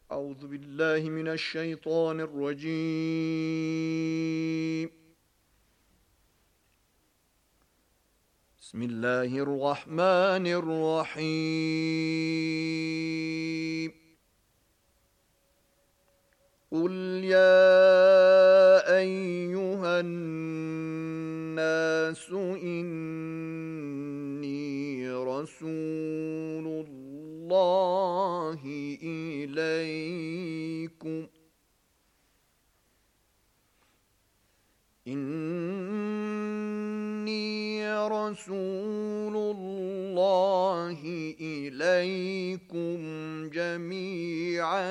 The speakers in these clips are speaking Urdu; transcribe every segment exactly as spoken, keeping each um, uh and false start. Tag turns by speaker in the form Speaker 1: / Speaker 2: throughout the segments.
Speaker 1: أعوذ بالله من الشيطان الرجيم. بسم الله الرحمن الرحيم. قل يا أيها الناس إني رسول الله إليكم إني رسول الله إليكم جميعا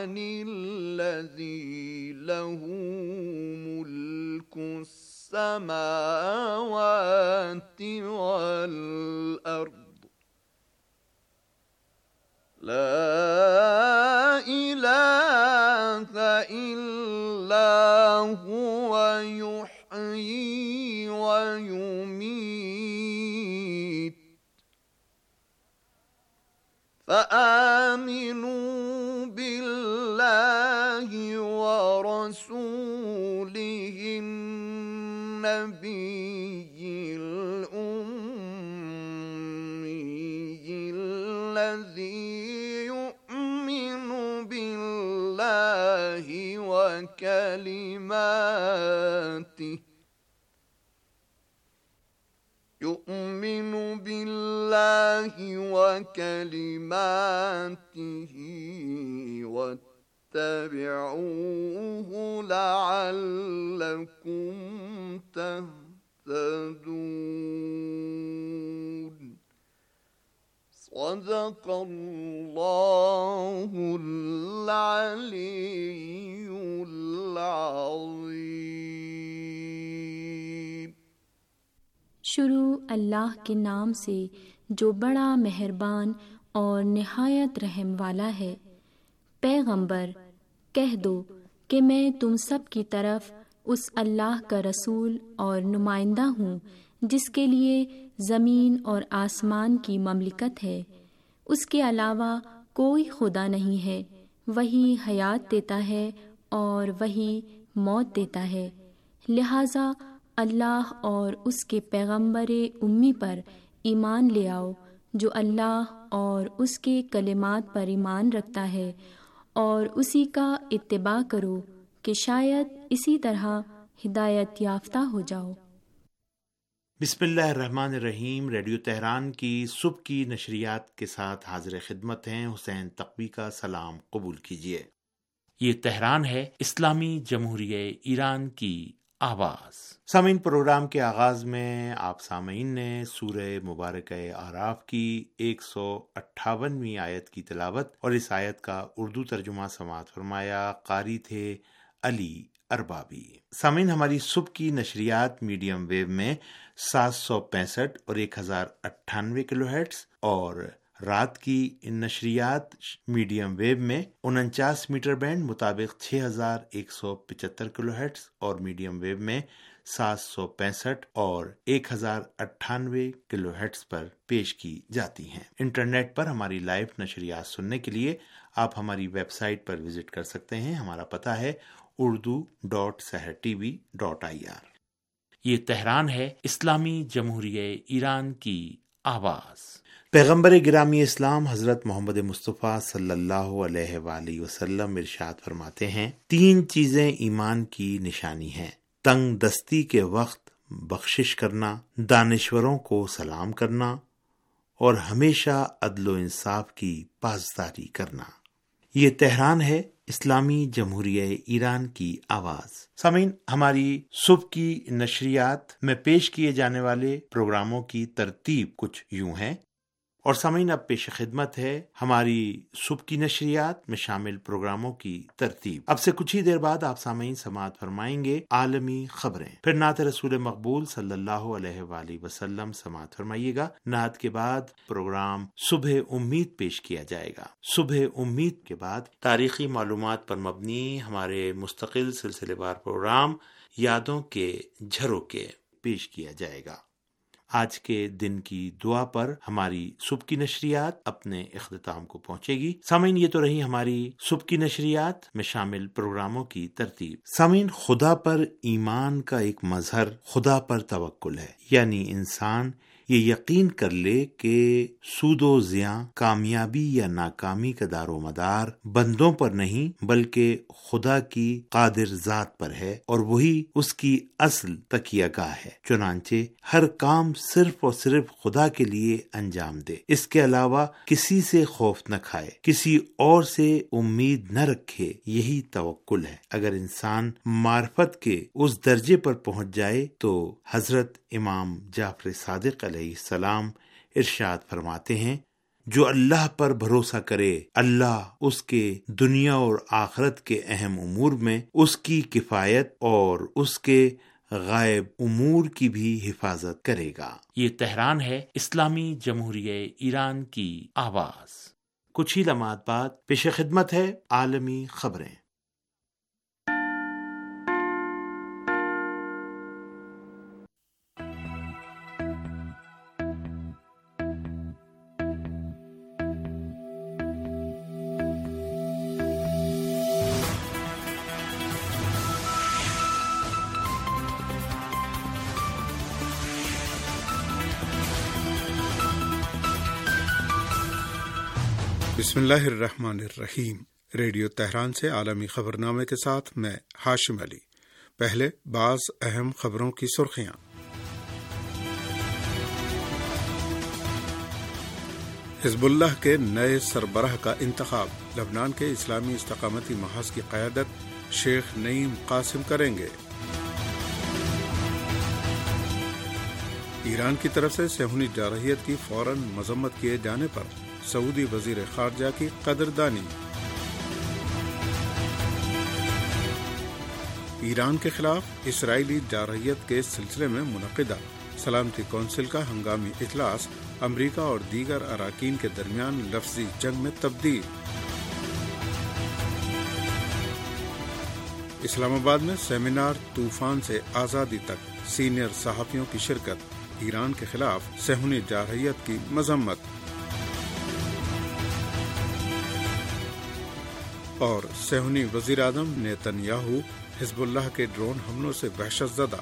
Speaker 1: الذي له ملك السماوات والأرض لا إله إلا هو يحيي ويميت فآمنوا بالله ورسوله النبي الأمي الذي وكلماته يؤمن بالله وكلماته واتبعوه لعلكم تهتدون. صدق اللہ العلی العظیم.
Speaker 2: شروع اللہ کے نام سے جو بڑا مہربان اور نہایت رحم والا ہے. پیغمبر کہہ دو کہ میں تم سب کی طرف اس اللہ کا رسول اور نمائندہ ہوں جس کے لیے زمین اور آسمان کی مملکت ہے. اس کے علاوہ کوئی خدا نہیں ہے. وہی حیات دیتا ہے اور وہی موت دیتا ہے. لہٰذا اللہ اور اس کے پیغمبر امی پر ایمان لے آؤ جو اللہ اور اس کے کلمات پر ایمان رکھتا ہے، اور اسی کا اتباع کرو کہ شاید اسی طرح ہدایت یافتہ ہو جاؤ.
Speaker 3: بسم اللہ الرحمن الرحیم. ریڈیو تہران کی صبح کی نشریات کے ساتھ حاضر خدمت ہیں. حسین تقوی کا سلام قبول کیجیے. یہ تہران ہے، اسلامی جمہوریہ ایران کی آواز. سامعین، پروگرام کے آغاز میں آپ سامعین نے سورہ مبارکہ اعراف کی ایک سو اٹھاونویں آیت کی تلاوت اور اس آیت کا اردو ترجمہ سماعت فرمایا. قاری تھے علی اربابی. سامعین، ہماری صبح کی نشریات میڈیم ویو میں سات سو پینسٹھ اور ایک ہزار اٹھانوے کلو ہرٹز اور رات کی نشریات میڈیم ویو میں انچاس میٹر بینڈ مطابق چھ ہزار ایک سو پچہتر کلو ہرٹز اور میڈیم ویو میں سات سو پینسٹھ اور ایک ہزار اٹھانوے کلو ہرٹز پر پیش کی جاتی ہیں. انٹرنیٹ پر ہماری لائیو نشریات سننے کے لیے آپ ہماری ویب سائٹ پر وزٹ کر سکتے ہیں. ہمارا پتہ ہے Urdu dot Sahar T V dot I R. یہ تہران ہے، اسلامی جمہوریہ ایران کی آواز. پیغمبر گرامی اسلام حضرت محمد مصطفیٰ صلی اللہ علیہ وآلہ وسلم ارشاد فرماتے ہیں، تین چیزیں ایمان کی نشانی ہیں: تنگ دستی کے وقت بخشش کرنا، دانشوروں کو سلام کرنا اور ہمیشہ عدل و انصاف کی پاسداری کرنا. یہ تہران ہے، اسلامی جمہوریہ ایران کی آواز. سامعین، ہماری صبح کی نشریات میں پیش کیے جانے والے پروگراموں کی ترتیب کچھ یوں ہے. اور سامعین، اب پیش خدمت ہے ہماری صبح کی نشریات میں شامل پروگراموں کی ترتیب. اب سے کچھ ہی دیر بعد آپ سامعین سماعت فرمائیں گے عالمی خبریں، پھر نعت رسول مقبول صلی اللہ علیہ وآلہ وسلم سماعت فرمائیے گا. نعت کے بعد پروگرام صبح امید پیش کیا جائے گا. صبح امید کے بعد تاریخی معلومات پر مبنی ہمارے مستقل سلسلے وار پروگرام یادوں کے جھروکے پیش کیا جائے گا. آج کے دن کی دعا پر ہماری صبح کی نشریات اپنے اختتام کو پہنچے گی۔ سامعین، یہ تو رہی ہماری صبح کی نشریات میں شامل پروگراموں کی ترتیب۔ سامعین، خدا پر ایمان کا ایک مظہر خدا پر توکل ہے، یعنی انسان یہ یقین کر لے کہ سود و زیاں، کامیابی یا ناکامی کا دار و مدار بندوں پر نہیں بلکہ خدا کی قادر ذات پر ہے، اور وہی اس کی اصل تکیہ گاہ ہے۔ چنانچہ ہر کام صرف اور صرف خدا کے لیے انجام دے، اس کے علاوہ کسی سے خوف نہ کھائے، کسی اور سے امید نہ رکھے، یہی توکل ہے۔ اگر انسان معرفت کے اس درجے پر پہنچ جائے تو حضرت امام جعفر صادق علیہ السلام ارشاد فرماتے ہیں، جو اللہ پر بھروسہ کرے، اللہ اس کے دنیا اور آخرت کے اہم امور میں اس کی کفایت اور اس کے غائب امور کی بھی حفاظت کرے گا۔ یہ تہران ہے اسلامی جمہوریہ ایران کی آواز۔ کچھ ہی لمحات بعد پیش خدمت ہے عالمی خبریں۔
Speaker 4: بسم اللہ الرحمن الرحیم۔ ریڈیو تہران سے عالمی خبرنامے کے ساتھ میں ہاشم علی۔ پہلے بعض اہم خبروں کی سرخیاں۔ حزب اللہ کے نئے سربراہ کا انتخاب، لبنان کے اسلامی استقامتی محاذ کی قیادت شیخ نعیم قاسم کریں گے۔ ایران کی طرف سے صہیونی جارحیت کی فوراً مذمت کیے جانے پر سعودی وزیر خارجہ کی قدردانی۔ ایران کے خلاف اسرائیلی جارحیت کے سلسلے میں منعقدہ سلامتی کونسل کا ہنگامی اجلاس امریکہ اور دیگر اراکین کے درمیان لفظی جنگ میں تبدیل۔ اسلام آباد میں سیمینار طوفان سے آزادی تک، سینئر صحافیوں کی شرکت، ایران کے خلاف صہیونی جارحیت کی مذمت۔ اور صہیونی وزیر اعظم نیتن یاہو حزب اللہ کے ڈرون حملوں سے وحشت زدہ۔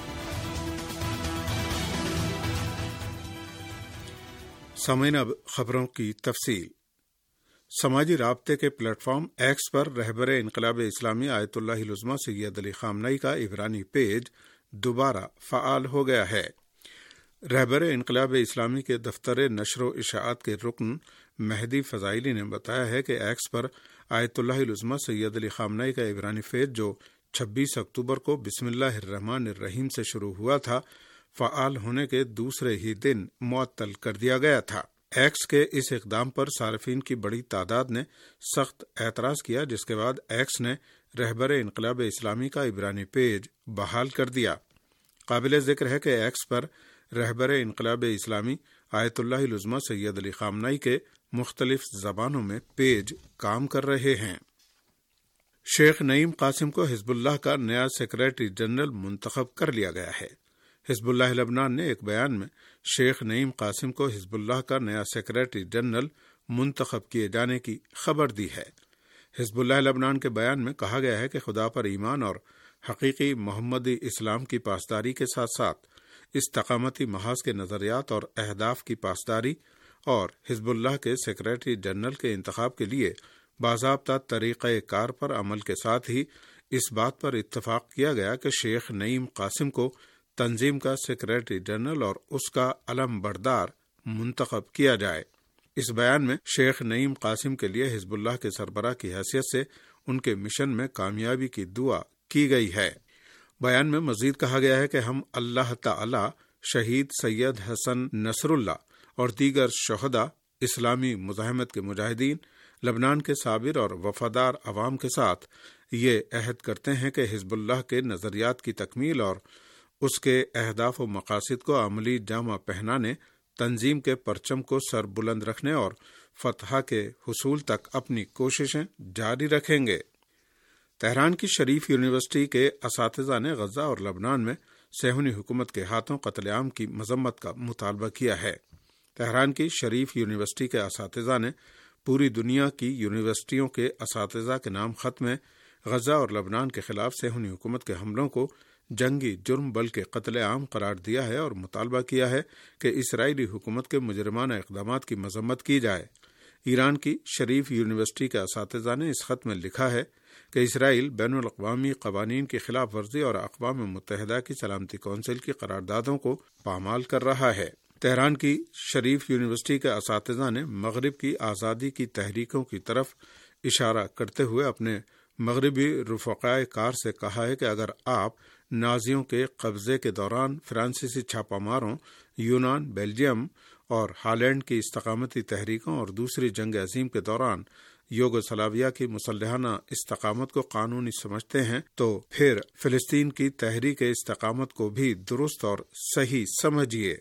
Speaker 4: سامعین، اب خبروں کی تفصیل۔ سماجی رابطے کے پلیٹ فارم ایکس پر رہبر انقلاب اسلامی آیت اللہ العظمی سید علی خامنئی کا عبرانی پیج دوبارہ فعال ہو گیا ہے۔ رہبر انقلاب اسلامی کے دفتر نشر و اشاعت کے رکن مہدی فضائلی نے بتایا ہے کہ ایکس پر آیت اللہ العظمی سید علی خامنئی کا عبرانی پیج جو چھبیس اکتوبر کو بسم اللہ الرحمن الرحیم سے شروع ہوا تھا، فعال ہونے کے دوسرے ہی دن معطل کر دیا گیا تھا۔ ایکس کے اس اقدام پر صارفین کی بڑی تعداد نے سخت اعتراض کیا، جس کے بعد ایکس نے رہبر انقلاب اسلامی کا عبرانی پیج بحال کر دیا۔ قابل ذکر ہے کہ ایکس پر رہبر انقلاب اسلامی آیت اللہ العظمی سید علی خامنئی کے مختلف زبانوں میں پیج کام کر رہے ہیں۔ شیخ نعیم قاسم کو حزب اللہ کا نیا سیکریٹری جنرل منتخب کر لیا گیا ہے۔ حزب اللہ لبنان نے ایک بیان میں شیخ نعیم قاسم کو حزب اللہ کا نیا سیکریٹری جنرل منتخب کیے جانے کی خبر دی ہے۔ حزب اللہ لبنان کے بیان میں کہا گیا ہے کہ خدا پر ایمان اور حقیقی محمدی اسلام کی پاسداری کے ساتھ ساتھ استقامتی محاذ کے نظریات اور اہداف کی پاسداری اور حزب اللہ کے سیکریٹری جنرل کے انتخاب کے لیے باضابطہ طریقہ کار پر عمل کے ساتھ ہی اس بات پر اتفاق کیا گیا کہ شیخ نعیم قاسم کو تنظیم کا سیکریٹری جنرل اور اس کا علم بردار منتخب کیا جائے۔ اس بیان میں شیخ نعیم قاسم کے لیے حزب اللہ کے سربراہ کی حیثیت سے ان کے مشن میں کامیابی کی دعا کی گئی ہے۔ بیان میں مزید کہا گیا ہے کہ ہم اللہ تعالی، شہید سید حسن نصر اللہ اور دیگر شہداء، اسلامی مزاحمت کے مجاہدین، لبنان کے صابر اور وفادار عوام کے ساتھ یہ عہد کرتے ہیں کہ حزب اللہ کے نظریات کی تکمیل اور اس کے اہداف و مقاصد کو عملی جامہ پہنانے، تنظیم کے پرچم کو سر بلند رکھنے اور فتح کے حصول تک اپنی کوششیں جاری رکھیں گے۔ تہران کی شریف یونیورسٹی کے اساتذہ نے غزہ اور لبنان میں صہیونی حکومت کے ہاتھوں قتل عام کی مذمت کا مطالبہ کیا ہے۔ تہران کی شریف یونیورسٹی کے اساتذہ نے پوری دنیا کی یونیورسٹیوں کے اساتذہ کے نام خط میں غزہ اور لبنان کے خلاف صہیونی حکومت کے حملوں کو جنگی جرم بلکہ قتل عام قرار دیا ہے اور مطالبہ کیا ہے کہ اسرائیلی حکومت کے مجرمانہ اقدامات کی مذمت کی جائے۔ ایران کی شریف یونیورسٹی کے اساتذہ نے اس خط میں لکھا ہے کہ اسرائیل بین الاقوامی قوانین کی خلاف ورزی اور اقوام متحدہ کی سلامتی کونسل کی قراردادوں کو پامال کر رہا ہے۔ تہران کی شریف یونیورسٹی کے اساتذہ نے مغرب کی آزادی کی تحریکوں کی طرف اشارہ کرتے ہوئے اپنے مغربی رفقائے کار سے کہا ہے کہ اگر آپ نازیوں کے قبضے کے دوران فرانسیسی چھاپہ ماروں، یونان، بیلجیم اور ہالینڈ کی استقامتی تحریکوں اور دوسری جنگ عظیم کے دوران یوگوسلاویہ کی مسلحانہ استقامت کو قانونی سمجھتے ہیں تو پھر فلسطین کی تحریک استقامت کو بھی درست اور صحیح سمجھیے۔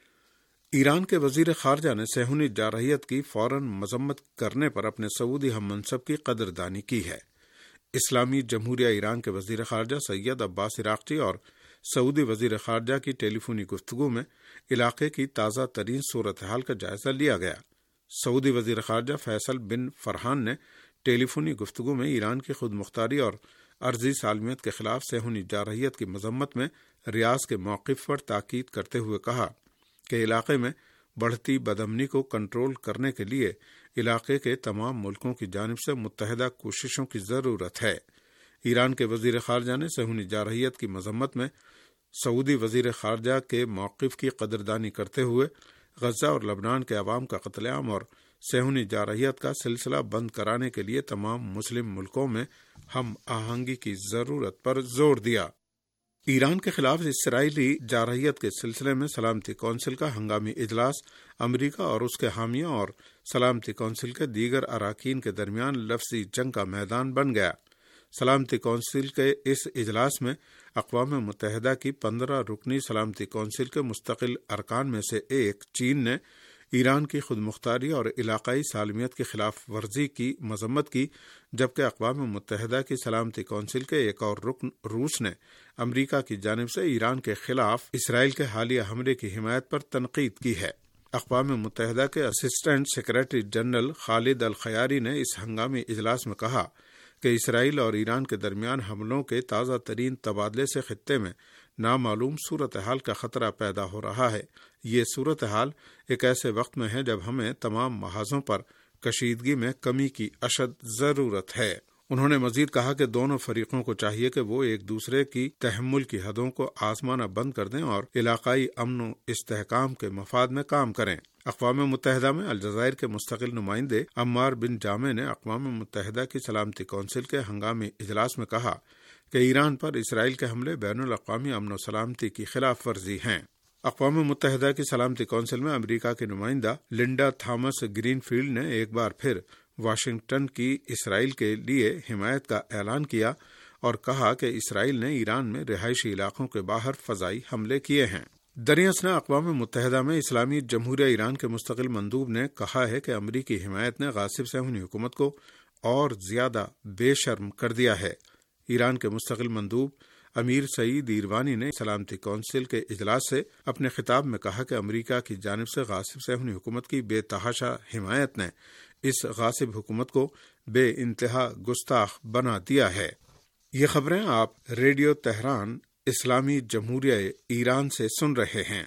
Speaker 4: ایران کے وزیر خارجہ نے صہیونی جارحیت کی فوراً مذمت کرنے پر اپنے سعودی ہم منصب کی قدردانی کی ہے۔ اسلامی جمہوریہ ایران کے وزیر خارجہ سید عباس عراقچی اور سعودی وزیر خارجہ کی ٹیلی فونی گفتگو میں علاقے کی تازہ ترین صورتحال کا جائزہ لیا گیا۔ سعودی وزیر خارجہ فیصل بن فرحان نے ٹیلی فونی گفتگو میں ایران کی خود مختاری اور عرضی سالمیت کے خلاف صہیونی جارحیت کی مذمت میں ریاض کے موقف پر تاکید کرتے ہوئے کہا کہ علاقے میں بڑھتی بدامنی کو کنٹرول کرنے کے لیے علاقے کے تمام ملکوں کی جانب سے متحدہ کوششوں کی ضرورت ہے۔ ایران کے وزیر خارجہ نے صہیونی جارحیت کی مذمت میں سعودی وزیر خارجہ کے موقف کی قدردانی کرتے ہوئے غزہ اور لبنان کے عوام کا قتل عام اور صہیونی جارحیت کا سلسلہ بند کرانے کے لیے تمام مسلم ملکوں میں ہم آہنگی کی ضرورت پر زور دیا۔ ایران کے خلاف اسرائیلی جارحیت کے سلسلے میں سلامتی کونسل کا ہنگامی اجلاس امریکہ اور اس کے حامیوں اور سلامتی کونسل کے دیگر اراکین کے درمیان لفظی جنگ کا میدان بن گیا۔ سلامتی کونسل کے اس اجلاس میں اقوام متحدہ کی پندرہ رکنی سلامتی کونسل کے مستقل ارکان میں سے ایک چین نے ایران کی خود مختاری اور علاقائی سالمیت کی خلاف ورزی کی مذمت کی، جبکہ اقوام متحدہ کی سلامتی کونسل کے ایک اور رکن روس نے امریکہ کی جانب سے ایران کے خلاف اسرائیل کے حالیہ حملے کی حمایت پر تنقید کی ہے۔ اقوام متحدہ کے اسسٹنٹ سیکریٹری جنرل خالد الخیاری نے اس ہنگامی اجلاس میں کہا کہ اسرائیل اور ایران کے درمیان حملوں کے تازہ ترین تبادلے سے خطے میں نامعلوم صورتحال کا خطرہ پیدا ہو رہا ہے۔ یہ صورتحال ایک ایسے وقت میں ہے جب ہمیں تمام محاذوں پر کشیدگی میں کمی کی اشد ضرورت ہے۔ انہوں نے مزید کہا کہ دونوں فریقوں کو چاہیے کہ وہ ایک دوسرے کی تحمل کی حدوں کو آزمانا بند کر دیں اور علاقائی امن و استحکام کے مفاد میں کام کریں۔ اقوام متحدہ میں الجزائر کے مستقل نمائندے عمار بن جامع نے اقوام متحدہ کی سلامتی کونسل کے ہنگامی اجلاس میں کہا کہ ایران پر اسرائیل کے حملے بین الاقوامی امن و سلامتی کی خلاف ورزی ہیں۔ اقوام متحدہ کی سلامتی کونسل میں امریکہ کی نمائندہ لنڈا تھامس گرین فیلڈ نے ایک بار پھر واشنگٹن کی اسرائیل کے لیے حمایت کا اعلان کیا اور کہا کہ اسرائیل نے ایران میں رہائشی علاقوں کے باہر فضائی حملے کیے ہیں۔ دریاس نے اقوام متحدہ میں اسلامی جمہوریہ ایران کے مستقل مندوب نے کہا ہے کہ امریکی حمایت نے غاصب صہیونی حکومت کو اور زیادہ بے شرم کر دیا ہے۔ ایران کے مستقل مندوب امیر سعید ایروانی نے سلامتی کونسل کے اجلاس سے اپنے خطاب میں کہا کہ امریکہ کی جانب سے غاصب صہیونی حکومت کی بے تحاشا حمایت نے اس غاصب حکومت کو بے انتہا گستاخ بنا دیا ہے۔ یہ خبریں آپ ریڈیو تہران اسلامی جمہوریہ ایران سے سن رہے ہیں۔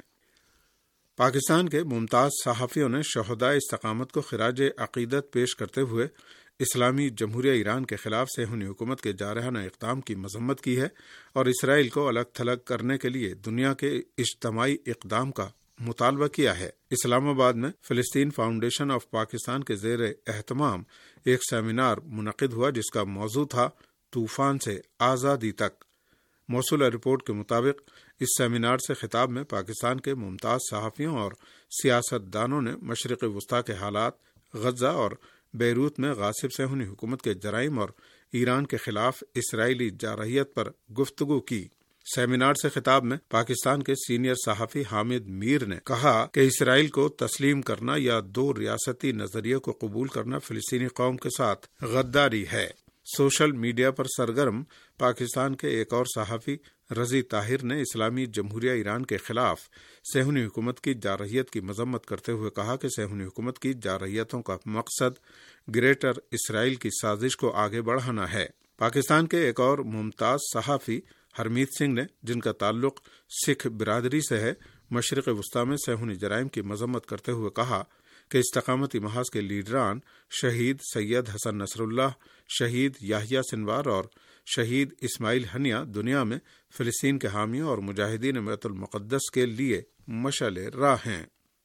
Speaker 4: پاکستان کے ممتاز صحافیوں نے شہدائے استقامت کو خراج عقیدت پیش کرتے ہوئے اسلامی جمہوریہ ایران کے خلاف صہیونی حکومت کے جارحانہ اقدام کی مذمت کی ہے اور اسرائیل کو الگ تھلگ کرنے کے لیے دنیا کے اجتماعی اقدام کا مطالبہ کیا ہے۔ اسلام آباد میں فلسطین فاؤنڈیشن آف پاکستان کے زیر اہتمام ایک سیمینار منعقد ہوا جس کا موضوع تھا طوفان سے آزادی تک۔ موصولہ رپورٹ کے مطابق اس سیمینار سے خطاب میں پاکستان کے ممتاز صحافیوں اور سیاست دانوں نے مشرق وسطیٰ کے حالات، غزہ اور بیروت میں غاصب صہیونی حکومت کے جرائم اور ایران کے خلاف اسرائیلی جارحیت پر گفتگو کی۔ سیمینار سے خطاب میں پاکستان کے سینئر صحافی حامد میر نے کہا کہ اسرائیل کو تسلیم کرنا یا دو ریاستی نظریے کو قبول کرنا فلسطینی قوم کے ساتھ غداری ہے۔ سوشل میڈیا پر سرگرم پاکستان کے ایک اور صحافی رضی طاہر نے اسلامی جمہوریہ ایران کے خلاف صہیونی حکومت کی جارحیت کی مذمت کرتے ہوئے کہا کہ صہیونی حکومت کی جارحیتوں کا مقصد گریٹر اسرائیل کی سازش کو آگے بڑھانا ہے۔ پاکستان کے ایک اور ممتاز صحافی ہرمیت سنگھ نے، جن کا تعلق سکھ برادری سے ہے، مشرق وسطی میں صہیونی جرائم کی مذمت کرتے ہوئے کہا کہ استقامتی محاذ کے لیڈران شہید سید حسن نصر اللہ، شہید یحییٰ سنوار اور شہید اسماعیل ہنیہ دنیا میں فلسطین کے حامیوں اور مجاہدین بیت المقدس کے لیے مشعل راہ ہیں۔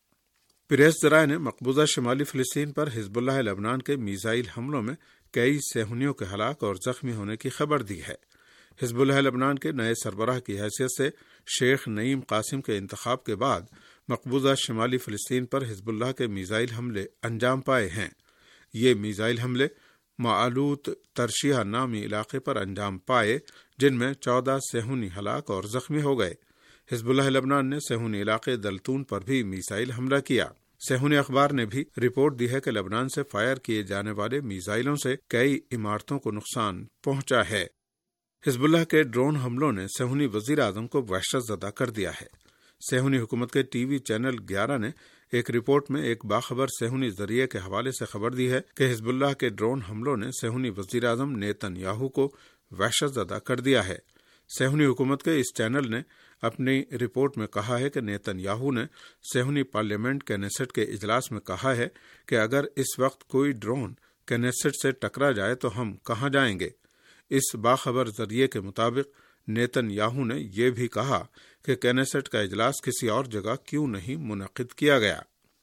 Speaker 4: پریس ذرائع نے مقبوضہ شمالی فلسطین پر حزب اللہ لبنان کے میزائل حملوں میں کئی صہیونیوں کے ہلاک اور زخمی ہونے کی خبر دی ہے۔ حزب اللہ لبنان کے نئے سربراہ کی حیثیت سے شیخ نعیم قاسم کے انتخاب کے بعد مقبوضہ شمالی فلسطین پر حزب اللہ کے میزائل حملے انجام پائے ہیں۔ یہ میزائل حملے معلوت ترشیہ نامی علاقے پر انجام پائے، جن میں چودہ صہیونی ہلاک اور زخمی ہو گئے۔ حزب اللہ لبنان نے صہیونی علاقے دلتون پر بھی میزائل حملہ کیا۔ صہیونی اخبار نے بھی رپورٹ دی ہے کہ لبنان سے فائر کیے جانے والے میزائلوں سے کئی عمارتوں کو نقصان پہنچا ہے۔ حزب اللہ کے ڈرون حملوں نے صہیونی وزیر اعظم کو وحشت زدہ کر دیا ہے۔ صہیونی حکومت کے ٹی وی چینل گیارہ نے ایک رپورٹ میں ایک باخبر صہیونی ذریعے کے حوالے سے خبر دی ہے کہ حزب اللہ کے ڈرون حملوں نے صہیونی وزیر اعظم نیتن یاہو کو وحشت زدہ کر دیا ہے۔ صہیونی حکومت کے اس چینل نے اپنی رپورٹ میں کہا ہے کہ نیتن یاہو نے صہیونی پارلیمنٹ کینیسٹ کے اجلاس میں کہا ہے کہ اگر اس وقت کوئی ڈرون کینیسٹ سے ٹکرا جائے تو ہم کہاں جائیں گے۔ اس باخبر ذریعے کے مطابق نیتن یاہو نے یہ بھی کہا کہ کینیسٹ کا اجلاس کسی اور جگہ کیوں نہیں منعقد کیا گیا۔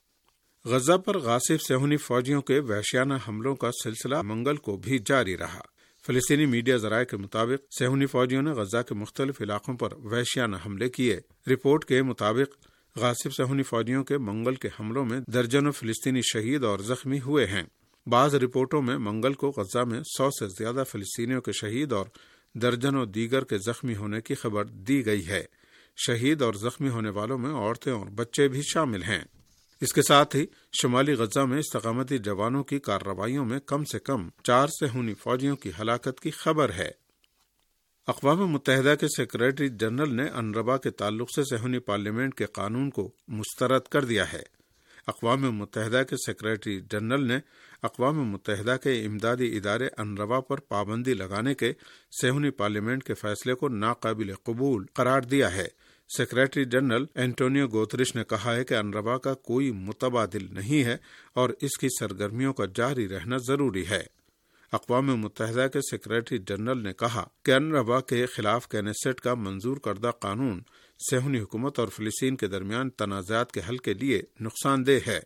Speaker 4: غزہ پر غاصب صہیونی فوجیوں کے وحشیانہ حملوں کا سلسلہ منگل کو بھی جاری رہا۔ فلسطینی میڈیا ذرائع کے مطابق صہیونی فوجیوں نے غزہ کے مختلف علاقوں پر وحشیانہ حملے کیے۔ رپورٹ کے مطابق غاصب صہیونی فوجیوں کے منگل کے حملوں میں درجنوں فلسطینی شہید اور زخمی ہوئے ہیں۔ بعض رپورٹوں میں منگل کو غزہ میں سو سے زیادہ فلسطینیوں کے شہید اور درجنوں دیگر کے زخمی ہونے کی خبر دی گئی ہے۔ شہید اور زخمی ہونے والوں میں عورتیں اور بچے بھی شامل ہیں۔ اس کے ساتھ ہی شمالی غزہ میں استقامتی جوانوں کی کارروائیوں میں کم سے کم چار صہیونی فوجیوں کی ہلاکت کی خبر ہے۔ اقوام متحدہ کے سیکریٹری جنرل نے انربا کے تعلق سے صہیونی پارلیمنٹ کے قانون کو مسترد کر دیا ہے۔ اقوام متحدہ کے سیکریٹری جنرل نے اقوام متحدہ کے امدادی ادارے انروا پر پابندی لگانے کے صہیونی پارلیمنٹ کے فیصلے کو ناقابل قبول قرار دیا ہے۔ سیکریٹری جنرل اینٹونیو گوتریش نے کہا ہے کہ انروا کا کوئی متبادل نہیں ہے اور اس کی سرگرمیوں کا جاری رہنا ضروری ہے۔ اقوام متحدہ کے سیکریٹری جنرل نے کہا کہ انروا کے خلاف کینیسٹ کا منظور کردہ قانون صہیونی حکومت اور فلسطین کے درمیان تنازعات کے حل کے لیے نقصان دہ ہے۔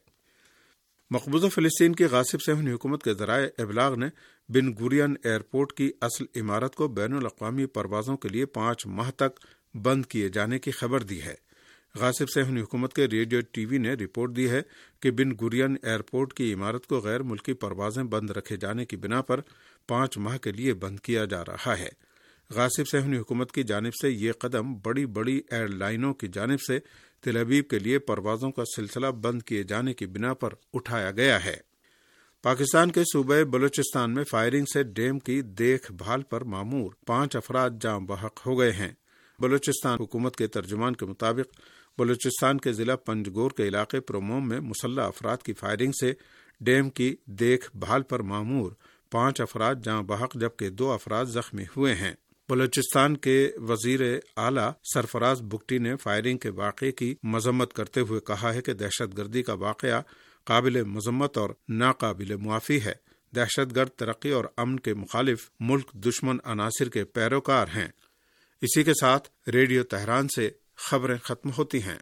Speaker 4: مقبوضہ فلسطین کی غاصب صہیونی حکومت کے ذرائع ابلاغ نے بن گورین ایئرپورٹ کی اصل عمارت کو بین الاقوامی پروازوں کے لیے پانچ ماہ تک بند کیے جانے کی خبر دی ہے۔ غاصب صہیونی حکومت کے ریڈیو ٹی وی نے رپورٹ دی ہے کہ بن گورین ایئرپورٹ کی عمارت کو غیر ملکی پروازیں بند رکھے جانے کی بنا پر پانچ ماہ کے لیے بند کیا جا رہا ہے۔ غاصب صہیونی حکومت کی جانب سے یہ قدم بڑی بڑی ایئر لائنوں کی جانب سے تل ابیب کے لیے پروازوں کا سلسلہ بند کیے جانے کی بنا پر اٹھایا گیا ہے۔ پاکستان کے صوبہ بلوچستان میں فائرنگ سے ڈیم کی دیکھ بھال پر مامور پانچ افراد جاں بحق ہو گئے ہیں۔ بلوچستان حکومت کے ترجمان کے مطابق بلوچستان کے ضلع پنجگور کے علاقے پروموم میں مسلح افراد کی فائرنگ سے ڈیم کی دیکھ بھال پر مامور پانچ افراد جاں بحق جبکہ دو افراد زخمی ہوئے ہیں۔ بلوچستان کے وزیر اعلیٰ سرفراز بگٹی نے فائرنگ کے واقعے کی مذمت کرتے ہوئے کہا ہے کہ دہشت گردی کا واقعہ قابل مذمت اور ناقابل معافی ہے۔ دہشت گرد ترقی اور امن کے مخالف ملک دشمن عناصر کے پیروکار ہیں۔ اسی کے ساتھ ریڈیو تہران سے خبریں ختم ہوتی ہیں۔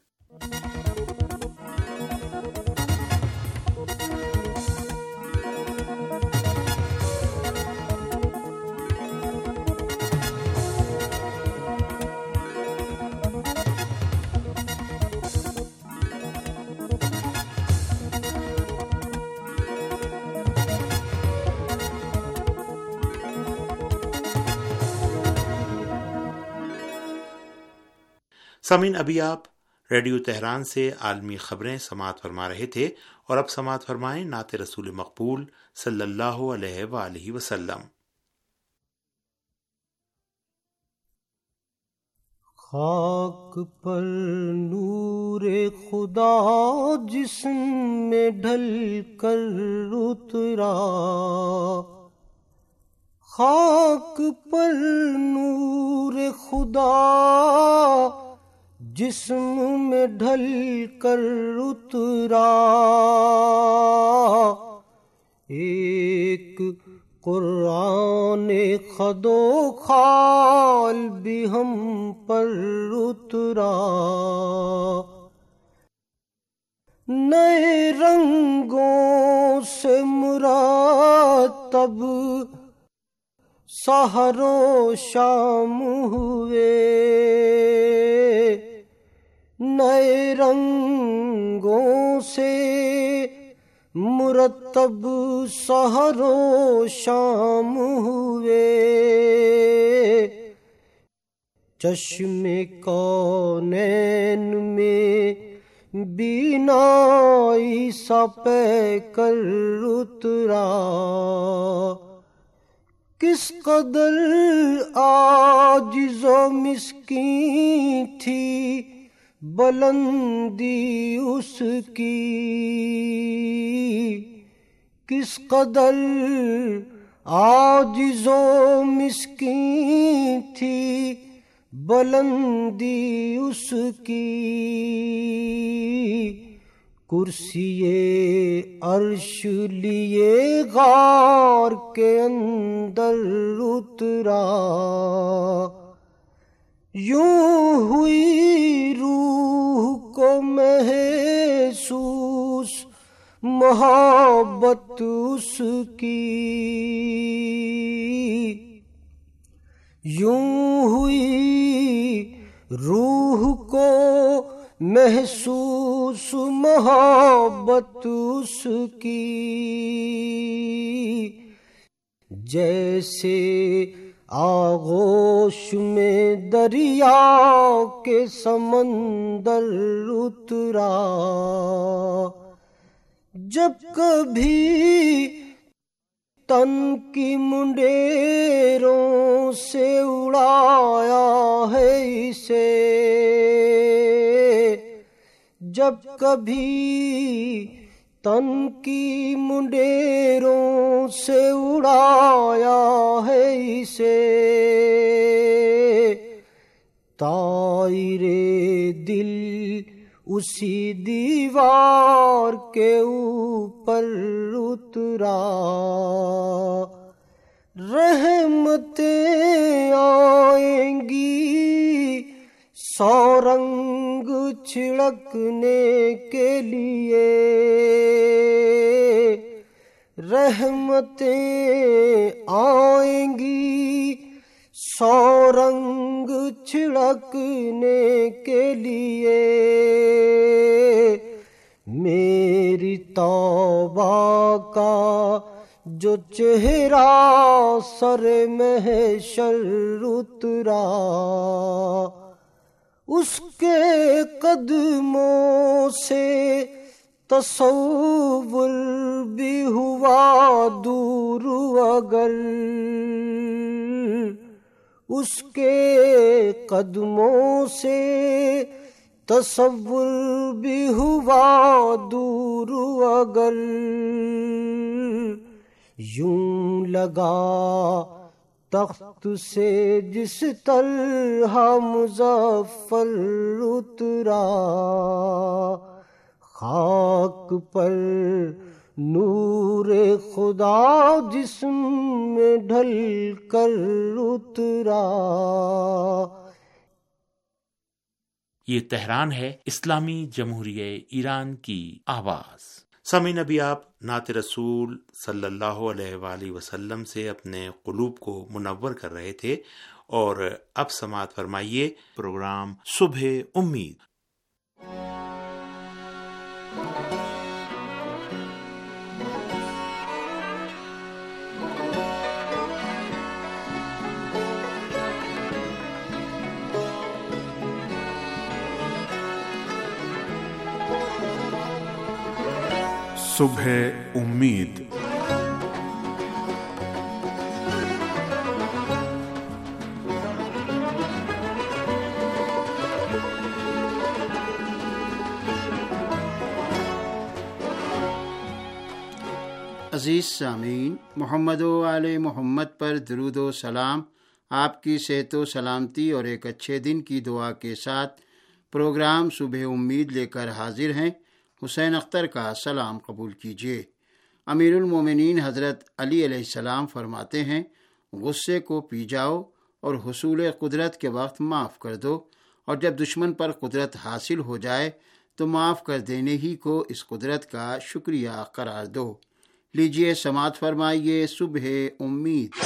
Speaker 3: سامعین، ابھی آپ ریڈیو تہران سے عالمی خبریں سماعت فرما رہے تھے، اور اب سماعت فرمائیں نعت رسول مقبول صلی اللہ علیہ وآلہ وسلم۔
Speaker 5: خاک پر نور خدا جسم میں ڈھل کر اترا، خاک پر نور خدا جسم میں ڈھل کر اترا، ایک قرآن خد و خال بھی ہم پر اترا، نئے رنگوں سے مرتب سحر و شام ہوئے، نئے رنگوں سے مرتب سحر و شام ہوئے، چشم کونین میں بینائی سا پے کر اترا، کس قدر عاجز و مسکین تھی بلندی اس کی، کس قدر عاجز و مسکین تھی بلندی اس کی، کرسی عرش لیے غار کے اندر اترا، یوں ہوئی روح کو محسوس محبت اس کی، یوں ہوئی روح کو محسوس محبت اس کی، جیسے آغوش میں دریا کے سمندر اترا، جب کبھی تن کی منڈیروں سے اڑایا ہے اسے، جب کبھی تن کی منڈیروں سے اڑایا ہے اسے، طائر دل اسی دیوار کے اوپر اترا، رحمتیں آئیں گی سو رنگ چھڑکنے کے لیے، رحمتیں آئیں گی سو رنگ چھڑکنے کے لیے، میری توبہ کا جو چہرہ سر محشر اترا، اس کے قدموں سے تصور بھی ہوا دور، اگر اس کے قدموں سے تصور بھی ہوا دور، اگر یوں لگا تخت سے جس طرح مظفر اترا، خاک پر نور خدا جسم میں ڈھل کر اترا۔
Speaker 3: یہ تہران ہے اسلامی جمہوریہ ایران کی آواز۔ سامعین، ابھی آپ نعت رسول صلی اللہ علیہ وآلہ وسلم سے اپنے قلوب کو منور کر رہے تھے، اور اب سماعت فرمائیے پروگرام صبح امید۔
Speaker 4: صبح امید۔
Speaker 6: عزیز سامعین، محمد و آل محمد پر درود و سلام آپ کی صحت و سلامتی اور ایک اچھے دن کی دعا کے ساتھ پروگرام صبح امید لے کر حاضر ہیں۔ حسین اختر کا سلام قبول کیجیے۔ امیر المومنین حضرت علی علیہ السلام فرماتے ہیں، غصے کو پی جاؤ اور حصول قدرت کے وقت معاف کر دو، اور جب دشمن پر قدرت حاصل ہو جائے تو معاف کر دینے ہی کو اس قدرت کا شکریہ قرار دو۔ لیجیے سماعت فرمائیے صبح امید۔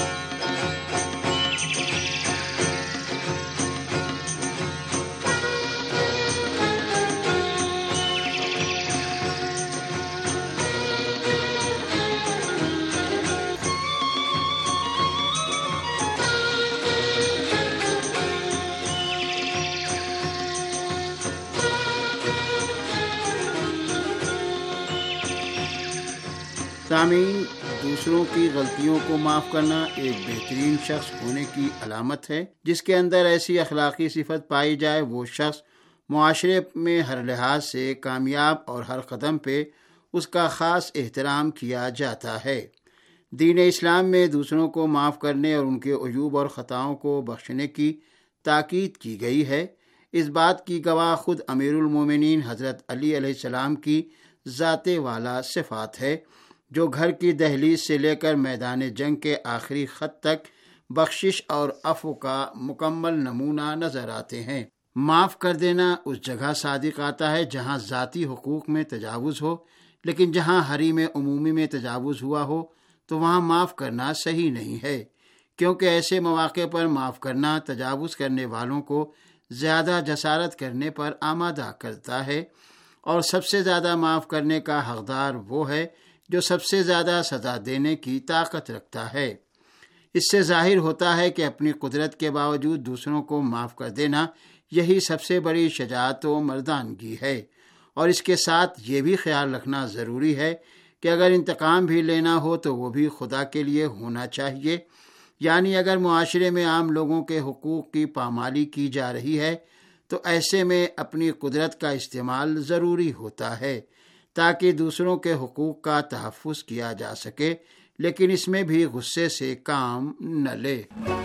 Speaker 6: سامعین، دوسروں کی غلطیوں کو معاف کرنا ایک بہترین شخص ہونے کی علامت ہے۔ جس کے اندر ایسی اخلاقی صفت پائی جائے وہ شخص معاشرے میں ہر لحاظ سے کامیاب اور ہر قدم پہ اس کا خاص احترام کیا جاتا ہے۔ دین اسلام میں دوسروں کو معاف کرنے اور ان کے عیوب اور خطاؤں کو بخشنے کی تاکید کی گئی ہے۔ اس بات کی گواہ خود امیر المومنین حضرت علی علیہ السلام کی ذات والا صفات ہے، جو گھر کی دہلیز سے لے کر میدان جنگ کے آخری خط تک بخشش اور عفو کا مکمل نمونہ نظر آتے ہیں۔ معاف کر دینا اس جگہ صادق آتا ہے جہاں ذاتی حقوق میں تجاوز ہو، لیکن جہاں حریم عمومی میں تجاوز ہوا ہو تو وہاں معاف کرنا صحیح نہیں ہے، کیونکہ ایسے مواقع پر معاف کرنا تجاوز کرنے والوں کو زیادہ جسارت کرنے پر آمادہ کرتا ہے، اور سب سے زیادہ معاف کرنے کا حقدار وہ ہے جو سب سے زیادہ سزا دینے کی طاقت رکھتا ہے۔ اس سے ظاہر ہوتا ہے کہ اپنی قدرت کے باوجود دوسروں کو معاف کر دینا یہی سب سے بڑی شجاعت و مردانگی ہے، اور اس کے ساتھ یہ بھی خیال رکھنا ضروری ہے کہ اگر انتقام بھی لینا ہو تو وہ بھی خدا کے لیے ہونا چاہیے، یعنی اگر معاشرے میں عام لوگوں کے حقوق کی پامالی کی جا رہی ہے تو ایسے میں اپنی قدرت کا استعمال ضروری ہوتا ہے تاکہ دوسروں کے حقوق کا تحفظ کیا جا سکے، لیکن اس میں بھی غصے سے کام نہ لے۔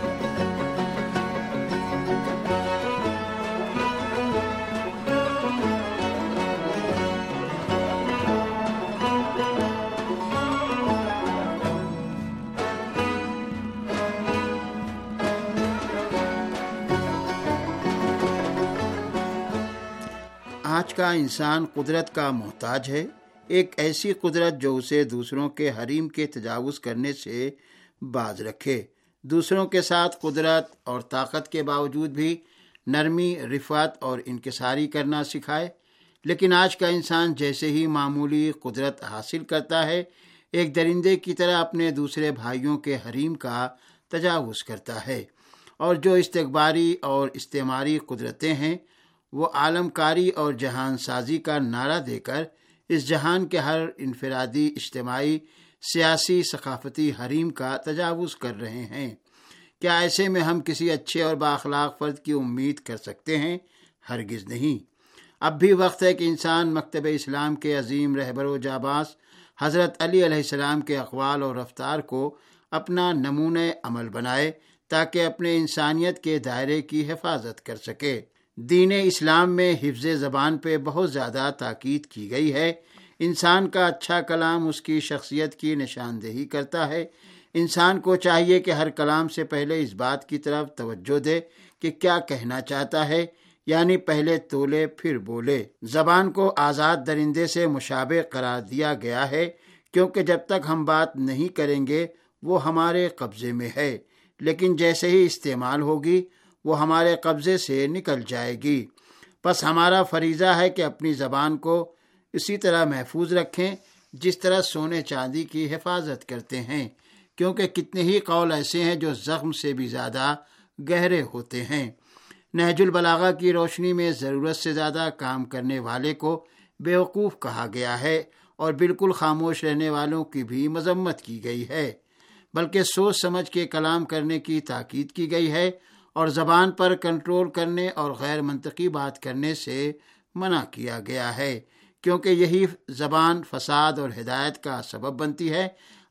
Speaker 6: آج کا انسان قدرت کا محتاج ہے، ایک ایسی قدرت جو اسے دوسروں کے حریم کے تجاوز کرنے سے باز رکھے، دوسروں کے ساتھ قدرت اور طاقت کے باوجود بھی نرمی، رفعت اور انکساری کرنا سکھائے۔ لیکن آج کا انسان جیسے ہی معمولی قدرت حاصل کرتا ہے، ایک درندے کی طرح اپنے دوسرے بھائیوں کے حریم کا تجاوز کرتا ہے، اور جو استکباری اور استعماری قدرتیں ہیں وہ عالم کاری اور جہان سازی کا نعرہ دے کر اس جہان کے ہر انفرادی، اجتماعی، سیاسی، ثقافتی حریم کا تجاوز کر رہے ہیں۔ کیا ایسے میں ہم کسی اچھے اور بااخلاق فرد کی امید کر سکتے ہیں؟ ہرگز نہیں۔ اب بھی وقت ہے کہ انسان مکتب اسلام کے عظیم رہبر و جاباز حضرت علی علیہ السلام کے اقوال اور رفتار کو اپنا نمونہ عمل بنائے تاکہ اپنے انسانیت کے دائرے کی حفاظت کر سکے۔ دین اسلام میں حفظ زبان پہ بہت زیادہ تاکید کی گئی ہے۔ انسان کا اچھا کلام اس کی شخصیت کی نشاندہی کرتا ہے۔ انسان کو چاہیے کہ ہر کلام سے پہلے اس بات کی طرف توجہ دے کہ کیا کہنا چاہتا ہے، یعنی پہلے تولے پھر بولے۔ زبان کو آزاد درندے سے مشابہ قرار دیا گیا ہے، کیونکہ جب تک ہم بات نہیں کریں گے وہ ہمارے قبضے میں ہے، لیکن جیسے ہی استعمال ہوگی وہ ہمارے قبضے سے نکل جائے گی۔ بس ہمارا فریضہ ہے کہ اپنی زبان کو اسی طرح محفوظ رکھیں جس طرح سونے چاندی کی حفاظت کرتے ہیں، کیونکہ کتنے ہی قول ایسے ہیں جو زخم سے بھی زیادہ گہرے ہوتے ہیں۔ نہج البلاغہ کی روشنی میں ضرورت سے زیادہ کام کرنے والے کو بیوقوف کہا گیا ہے، اور بالکل خاموش رہنے والوں کی بھی مذمت کی گئی ہے، بلکہ سوچ سمجھ کے کلام کرنے کی تاکید کی گئی ہے، اور زبان پر کنٹرول کرنے اور غیر منطقی بات کرنے سے منع کیا گیا ہے، کیونکہ یہی زبان فساد اور ہدایت کا سبب بنتی ہے۔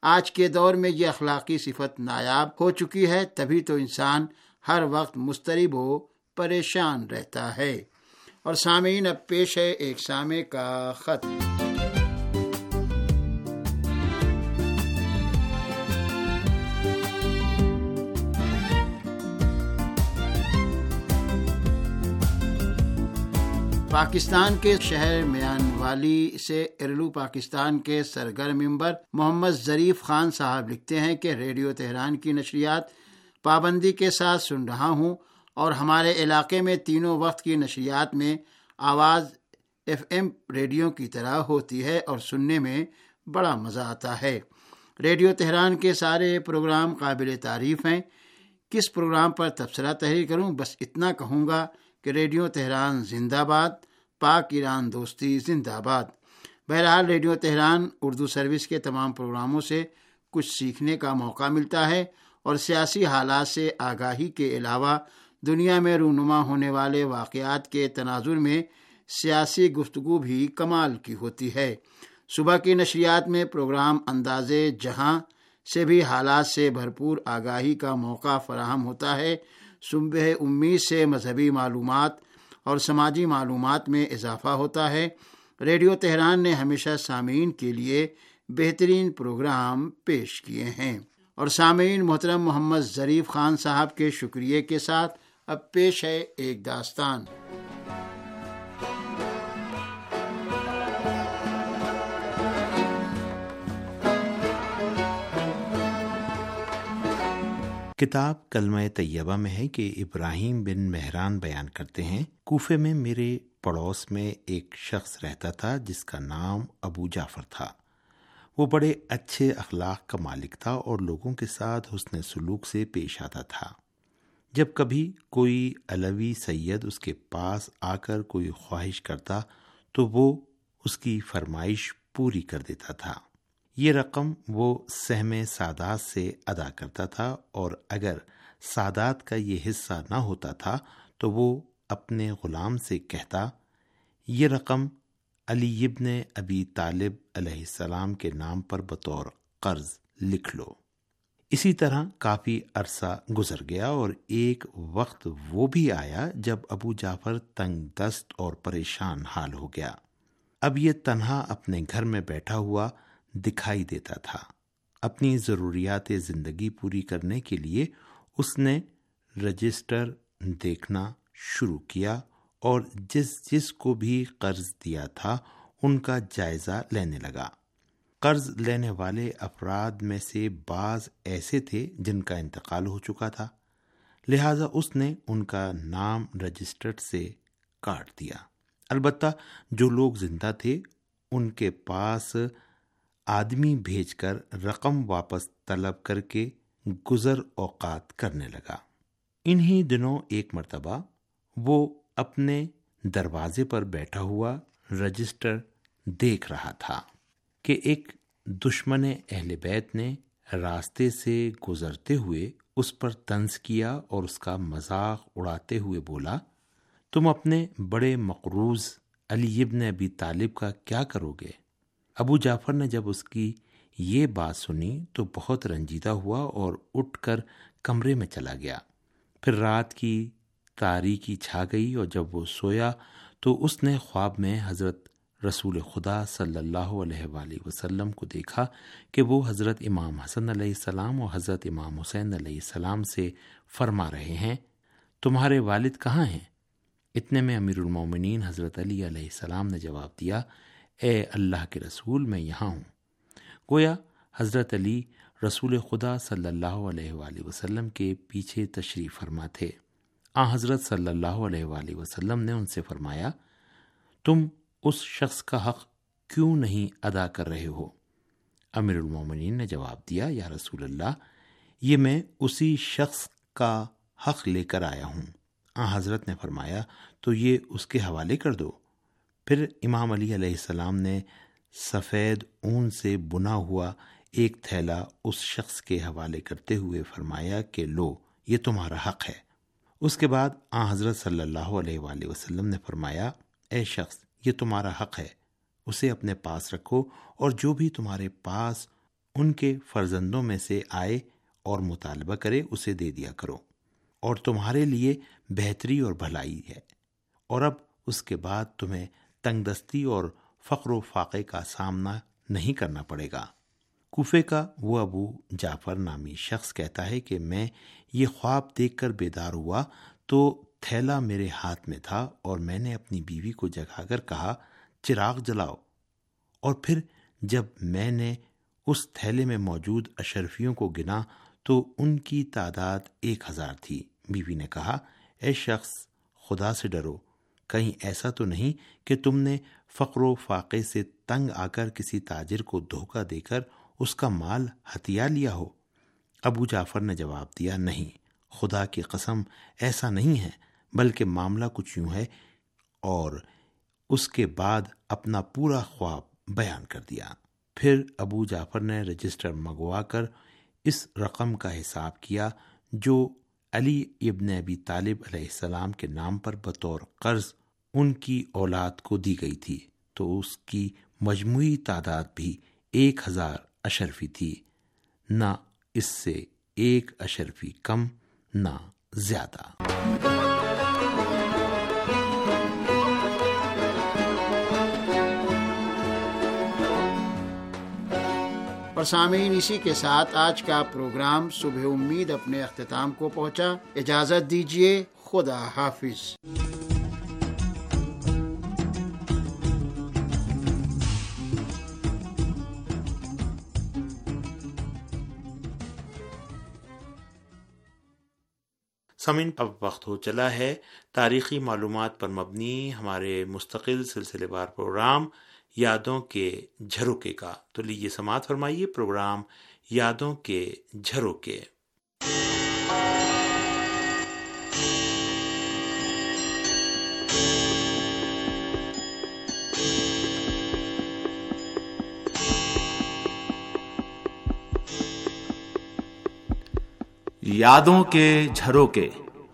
Speaker 6: آج کے دور میں یہ اخلاقی صفت نایاب ہو چکی ہے، تبھی تو انسان ہر وقت مضطرب و پریشان رہتا ہے۔ اور سامعین، اب پیش ہے ایک سامع کا خط۔ پاکستان کے شہر میانوالی سے ارلو پاکستان کے سرگرم ممبر محمد ظریف خان صاحب لکھتے ہیں کہ ریڈیو تہران کی نشریات پابندی کے ساتھ سن رہا ہوں اور ہمارے علاقے میں تینوں وقت کی نشریات میں آواز ایف ایم ریڈیو کی طرح ہوتی ہے اور سننے میں بڑا مزہ آتا ہے۔ ریڈیو تہران کے سارے پروگرام قابل تعریف ہیں۔ کس پروگرام پر تبصرہ تحریر کروں؟ بس اتنا کہوں گا کہ ریڈیو تہران زندہ باد، پاک ایران دوستی زندہ باد۔ بہرحال ریڈیو تہران اردو سروس کے تمام پروگراموں سے کچھ سیکھنے کا موقع ملتا ہے اور سیاسی حالات سے آگاہی کے علاوہ دنیا میں رونما ہونے والے واقعات کے تناظر میں سیاسی گفتگو بھی کمال کی ہوتی ہے۔ صبح کی نشریات میں پروگرام اندازے جہاں سے بھی حالات سے بھرپور آگاہی کا موقع فراہم ہوتا ہے۔ صبح امید سے مذہبی معلومات اور سماجی معلومات میں اضافہ ہوتا ہے۔ ریڈیو تہران نے ہمیشہ سامعین کے لیے بہترین پروگرام پیش کیے ہیں۔ اور سامعین، محترم محمد ظریف خان صاحب کے شکریہ کے ساتھ اب پیش ہے ایک داستان۔
Speaker 3: کتاب کلمہ طیبہ میں ہے کہ ابراہیم بن مہران بیان کرتے ہیں، کوفے میں میرے پڑوس میں ایک شخص رہتا تھا جس کا نام ابو جعفر تھا۔ وہ بڑے اچھے اخلاق کا مالک تھا اور لوگوں کے ساتھ حسن سلوک سے پیش آتا تھا۔ جب کبھی کوئی علوی سید اس کے پاس آ کر کوئی خواہش کرتا تو وہ اس کی فرمائش پوری کر دیتا تھا۔ یہ رقم وہ سہم سادات سے ادا کرتا تھا اور اگر سادات کا یہ حصہ نہ ہوتا تھا تو وہ اپنے غلام سے کہتا، یہ رقم علی ابن ابی طالب علیہ السلام کے نام پر بطور قرض لکھ لو۔ اسی طرح کافی عرصہ گزر گیا اور ایک وقت وہ بھی آیا جب ابو جعفر تنگ دست اور پریشان حال ہو گیا۔ اب یہ تنہا اپنے گھر میں بیٹھا ہوا دکھائی دیتا تھا۔ اپنی ضروریات زندگی پوری کرنے کے لیے اس نے رجسٹر دیکھنا شروع کیا اور جس جس کو بھی قرض دیا تھا ان کا جائزہ لینے لگا۔ قرض لینے والے افراد میں سے بعض ایسے تھے جن کا انتقال ہو چکا تھا، لہذا اس نے ان کا نام رجسٹر سے کاٹ دیا۔ البتہ جو لوگ زندہ تھے ان کے پاس آدمی بھیج کر رقم واپس طلب کر کے گزر اوقات کرنے لگا۔ انہی دنوں ایک مرتبہ وہ اپنے دروازے پر بیٹھا ہوا رجسٹر دیکھ رہا تھا کہ ایک دشمن اہل بیت نے راستے سے گزرتے ہوئے اس پر طنز کیا اور اس کا مذاق اڑاتے ہوئے بولا، تم اپنے بڑے مقروض علی ابن ابی طالب کا کیا کرو گے؟ ابو جعفر نے جب اس کی یہ بات سنی تو بہت رنجیدہ ہوا اور اٹھ کر کمرے میں چلا گیا۔ پھر رات کی تاریکی چھا گئی اور جب وہ سویا تو اس نے خواب میں حضرت رسول خدا صلی اللہ علیہ وآلہ وسلم کو دیکھا کہ وہ حضرت امام حسن علیہ السلام اور حضرت امام حسین علیہ السلام سے فرما رہے ہیں، تمہارے والد کہاں ہیں؟ اتنے میں امیر المومنین حضرت علی علیہ السلام نے جواب دیا، اے اللہ کے رسول، میں یہاں ہوں۔ گویا حضرت علی رسول خدا صلی اللہ علیہ وآلہ وسلم کے پیچھے تشریف فرما تھے۔ آن حضرت صلی اللہ علیہ وآلہ وسلم نے ان سے فرمایا، تم اس شخص کا حق کیوں نہیں ادا کر رہے ہو؟ امیر المومنین نے جواب دیا، یا رسول اللہ، یہ میں اسی شخص کا حق لے کر آیا ہوں۔ آن حضرت نے فرمایا، تو یہ اس کے حوالے کر دو۔ پھر امام علی علیہ السلام نے سفید اون سے بنا ہوا ایک تھیلا اس شخص کے حوالے کرتے ہوئے فرمایا کہ لو، یہ تمہارا حق ہے۔ اس کے بعد آن حضرت صلی اللہ علیہ وآلہ وسلم نے فرمایا، اے شخص، یہ تمہارا حق ہے، اسے اپنے پاس رکھو اور جو بھی تمہارے پاس ان کے فرزندوں میں سے آئے اور مطالبہ کرے اسے دے دیا کرو، اور تمہارے لیے بہتری اور بھلائی ہے، اور اب اس کے بعد تمہیں تنگ دستی اور فقر و فاقے کا سامنا نہیں کرنا پڑے گا۔ کوفے کا وہ ابو جعفر نامی شخص کہتا ہے کہ میں یہ خواب دیکھ کر بیدار ہوا تو تھیلا میرے ہاتھ میں تھا، اور میں نے اپنی بیوی کو جگا کر کہا چراغ جلاؤ، اور پھر جب میں نے اس تھیلے میں موجود اشرفیوں کو گنا تو ان کی تعداد ایک ہزار تھی۔ بیوی نے کہا اے شخص خدا سے ڈرو، کہیں ایسا تو نہیں کہ تم نے فقر و فاقے سے تنگ آ کر کسی تاجر کو دھوکہ دے کر اس کا مال ہتھیا لیا ہو؟ ابو جعفر نے جواب دیا نہیں، خدا کی قسم ایسا نہیں ہے، بلکہ معاملہ کچھ یوں ہے، اور اس کے بعد اپنا پورا خواب بیان کر دیا۔ پھر ابو جعفر نے رجسٹر منگوا کر اس رقم کا حساب کیا جو علی ابن ابی طالب علیہ السلام کے نام پر بطور قرض ان کی اولاد کو دی گئی تھی، تو اس کی مجموعی تعداد بھی ایک ہزار اشرفی تھی، نہ اس سے ایک اشرفی کم نہ زیادہ۔
Speaker 6: اور سامعین، اسی کے ساتھ آج کا پروگرام صبح امید اپنے اختتام کو پہنچا۔ اجازت دیجیے، خدا حافظ۔
Speaker 3: سامعین، اب وقت ہو چلا ہے تاریخی معلومات پر مبنی ہمارے مستقل سلسلے وار پروگرام یادوں کے جھروکے کا۔ تو لیجیے سماعت فرمائیے پروگرام یادوں کے جھروکے۔
Speaker 7: یادوں کے جھروکے۔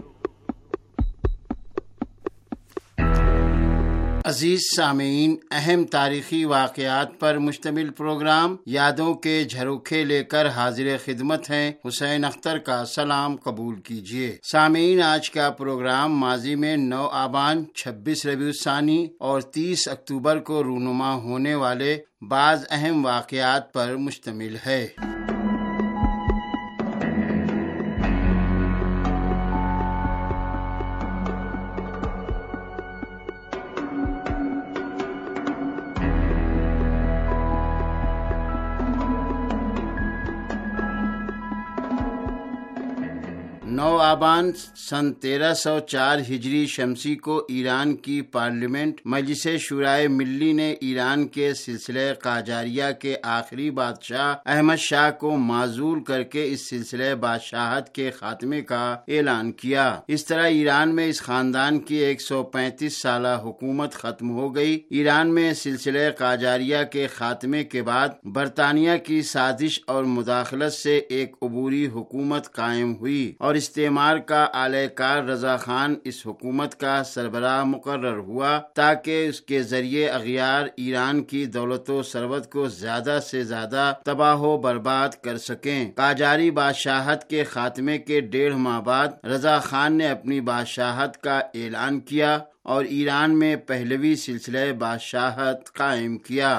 Speaker 6: عزیز سامعین، اہم تاریخی واقعات پر مشتمل پروگرام یادوں کے جھروکے لے کر حاضر خدمت ہیں حسین اختر کا سلام قبول کیجیے۔ سامعین، آج کا پروگرام ماضی میں نو آبان، چھبیس ربیع الثانی اور تیس اکتوبر کو رونما ہونے والے بعض اہم واقعات پر مشتمل ہے۔ نو آبان سن تیرہ سو چار ہجری شمسی کو ایران کی پارلیمنٹ مجلس شورائے ملی نے ایران کے سلسلہ قاجاریہ کے آخری بادشاہ احمد شاہ کو معزول کر کے اس سلسلہ بادشاہت کے خاتمے کا اعلان کیا۔ اس طرح ایران میں اس خاندان کی ایک سو پینتیس سالہ حکومت ختم ہو گئی۔ ایران میں سلسلہ قاجاریہ کے خاتمے کے بعد برطانیہ کی سازش اور مداخلت سے ایک عبوری حکومت قائم ہوئی، اور استعمار کا اعلی کار رضا خان اس حکومت کا سربراہ مقرر ہوا تاکہ اس کے ذریعے اغیار ایران کی دولت و ثروت کو زیادہ سے زیادہ تباہ و برباد کر سکیں۔ قاجاری بادشاہت کے خاتمے کے ڈیڑھ ماہ بعد رضا خان نے اپنی بادشاہت کا اعلان کیا اور ایران میں پہلوی سلسلہ بادشاہت قائم کیا۔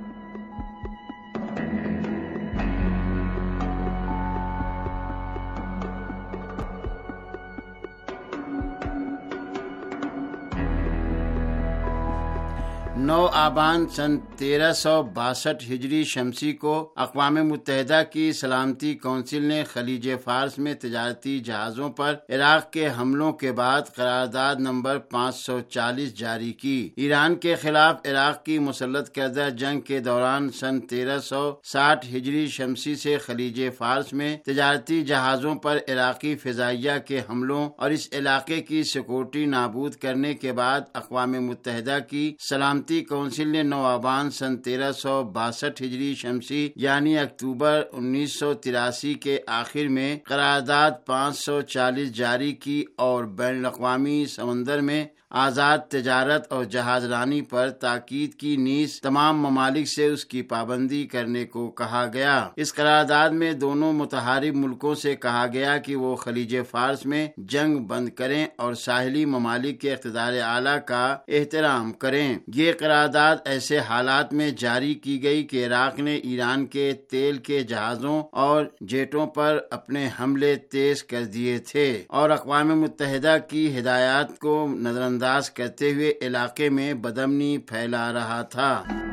Speaker 6: نو آبان سن تیرہ سو باسٹھ ہجری شمسی کو اقوام متحدہ کی سلامتی کونسل نے خلیج فارس میں تجارتی جہازوں پر عراق کے حملوں کے بعد قرارداد نمبر پانچ سو چالیس جاری کی۔ ایران کے خلاف عراق کی مسلط کردہ جنگ کے دوران سن تیرہ سو ساٹھ ہجری شمسی سے خلیج فارس میں تجارتی جہازوں پر عراقی فضائیہ کے حملوں اور اس علاقے کی سیکورٹی نابود کرنے کے بعد اقوام متحدہ کی سلامتی کونسل نے نو آبان سن تیرہ سو باسٹھ ہجری شمسی یعنی اکتوبر انیس سو تراسی کے آخر میں قرارداد پانچ سو چالیس جاری کی اور بین الاقوامی سمندر میں آزاد تجارت اور جہاز رانی پر تاکید کی، نیز تمام ممالک سے اس کی پابندی کرنے کو کہا گیا۔ اس قرارداد میں دونوں متحارب ملکوں سے کہا گیا کہ وہ خلیج فارس میں جنگ بند کریں اور ساحلی ممالک کے اقتدار اعلیٰ کا احترام کریں۔ یہ قرارداد ایسے حالات میں جاری کی گئی کہ عراق نے ایران کے تیل کے جہازوں اور جیٹوں پر اپنے حملے تیز کر دیے تھے اور اقوام متحدہ کی ہدایات کو نظر انداز کرتے ہوئے علاقے میں بدامنی پھیلا رہا تھا۔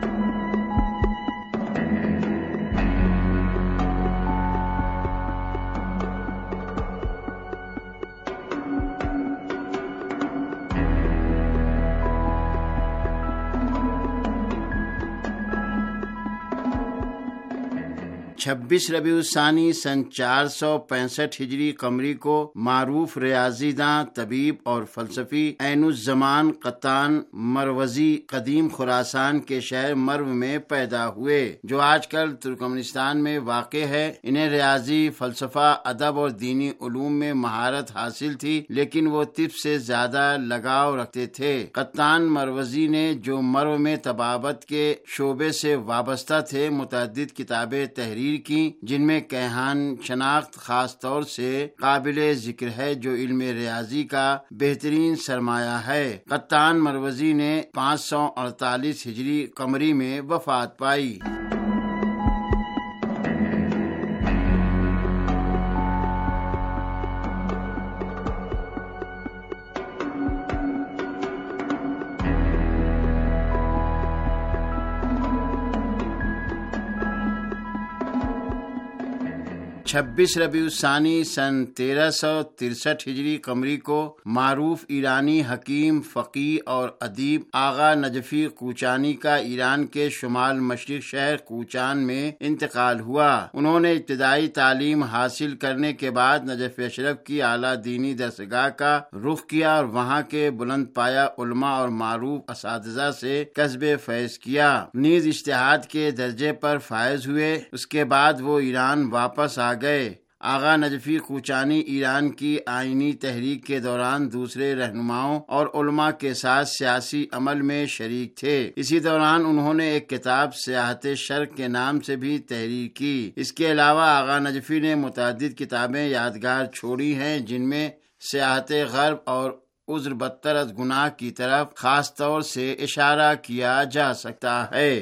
Speaker 6: چھبیس ربیع الثانی سن چار سو پینسٹھ ہجری قمری کو معروف ریاضی داں، طبیب اور فلسفی عین الزمان قطان مروزی قدیم خراسان کے شہر مرو میں پیدا ہوئے، جو آج کل ترکمانستان میں واقع ہے۔ انہیں ریاضی، فلسفہ، ادب اور دینی علوم میں مہارت حاصل تھی، لیکن وہ طب سے زیادہ لگاؤ رکھتے تھے۔ قطان مروزی نے، جو مرو میں طبابت کے شعبے سے وابستہ تھے، متعدد کتابیں تحریر کی، جن میں کیہان شناخت خاص طور سے قابل ذکر ہے، جو علم ریاضی کا بہترین سرمایہ ہے۔ قطان مروزی نے پانچ سو اڑتالیس ہجری قمری میں وفات پائی۔ چھبیس ربیع الثانی سن تیرہ سو ترسٹھ ہجری قمری کو معروف ایرانی حکیم، فقیہ اور ادیب آغا نجفی کوچانی کا ایران کے شمال مشرق شہر کوچان میں انتقال ہوا۔ انہوں نے ابتدائی تعلیم حاصل کرنے کے بعد نجف اشرف کی اعلیٰ دینی درسگاہ کا رخ کیا اور وہاں کے بلند پایہ علماء اور معروف اساتذہ سے کسب فیض کیا، نیز اجتہاد کے درجے پر فائز ہوئے۔ اس کے بعد وہ ایران واپس آ گئے۔ آغا نجفی کوچانی ایران کی آئینی تحریک کے دوران دوسرے رہنماؤں اور علماء کے ساتھ سیاسی عمل میں شریک تھے۔ اسی دوران انہوں نے ایک کتاب سیاحت شرق کے نام سے بھی تحریر کی۔ اس کے علاوہ آغا نجفی نے متعدد کتابیں یادگار چھوڑی ہیں، جن میں سیاحت غرب اور عذر بدتر از گناہ کی طرف خاص طور سے اشارہ کیا جا سکتا ہے۔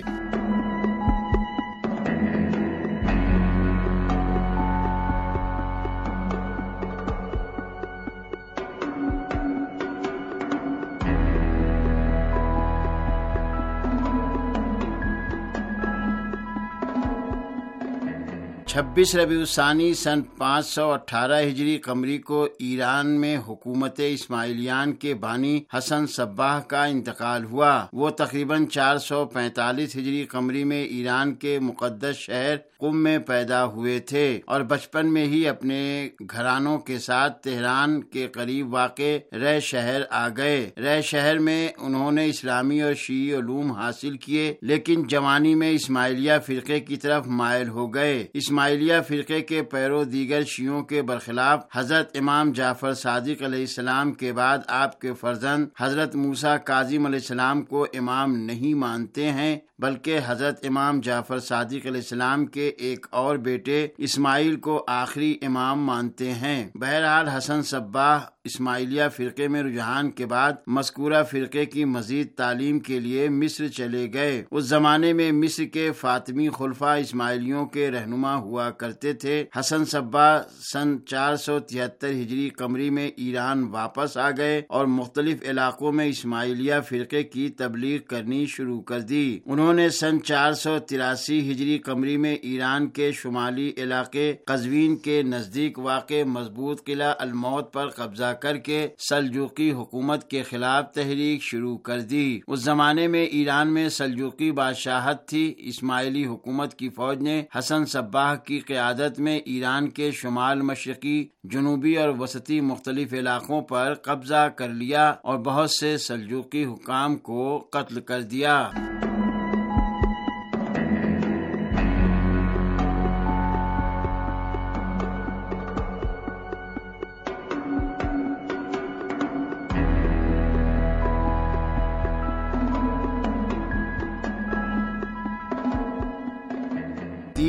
Speaker 6: چھبیس ربیع الثانی سن پانچ سو اٹھارہ ہجری قمری کو ایران میں حکومت اسماعیلیان کے بانی حسن صباح کا انتقال ہوا۔ وہ تقریباً چار سو پینتالیس ہجری قمری میں ایران کے مقدس شہر قم میں پیدا ہوئے تھے اور بچپن میں ہی اپنے گھرانوں کے ساتھ تہران کے قریب واقع رے شہر آ گئے۔ رے شہر میں انہوں نے اسلامی اور شیعی علوم حاصل کیے، لیکن جوانی میں اسماعیلیہ فرقے کی طرف مائل ہو گئے۔ اسماعیلیہ فرقے کے پیرو دیگر شیعوں کے برخلاف حضرت امام جعفر صادق علیہ السلام کے بعد آپ کے فرزند حضرت موسیٰ کاظم علیہ السلام کو امام نہیں مانتے ہیں، بلکہ حضرت امام جعفر صادق علیہ السلام کے ایک اور بیٹے اسماعیل کو آخری امام مانتے ہیں۔ بہرحال حسن صباح اسماعیلیہ فرقے میں رجحان کے بعد مذکورہ فرقے کی مزید تعلیم کے لیے مصر چلے گئے۔ اس زمانے میں مصر کے فاطمی خلفاء اسماعیلیوں کے رہنما ہوا کرتے تھے۔ حسن صباح سن چار سو تہتر ہجری قمری میں ایران واپس آ گئے اور مختلف علاقوں میں اسماعیلیہ فرقے کی تبلیغ کرنی شروع کر دی۔ انہوں نے سن چار سو تراسی ہجری قمری میں ایران کے شمالی علاقے قزوین کے نزدیک واقع مضبوط قلعہ الموت پر قبضہ کر کے سلجوقی حکومت کے خلاف تحریک شروع کر دی۔ اس زمانے میں ایران میں سلجوقی بادشاہت تھی۔ اسماعیلی حکومت کی فوج نے حسن صباح کی قیادت میں ایران کے شمال مشرقی، جنوبی اور وسطی مختلف علاقوں پر قبضہ کر لیا اور بہت سے سلجوقی حکام کو قتل کر دیا۔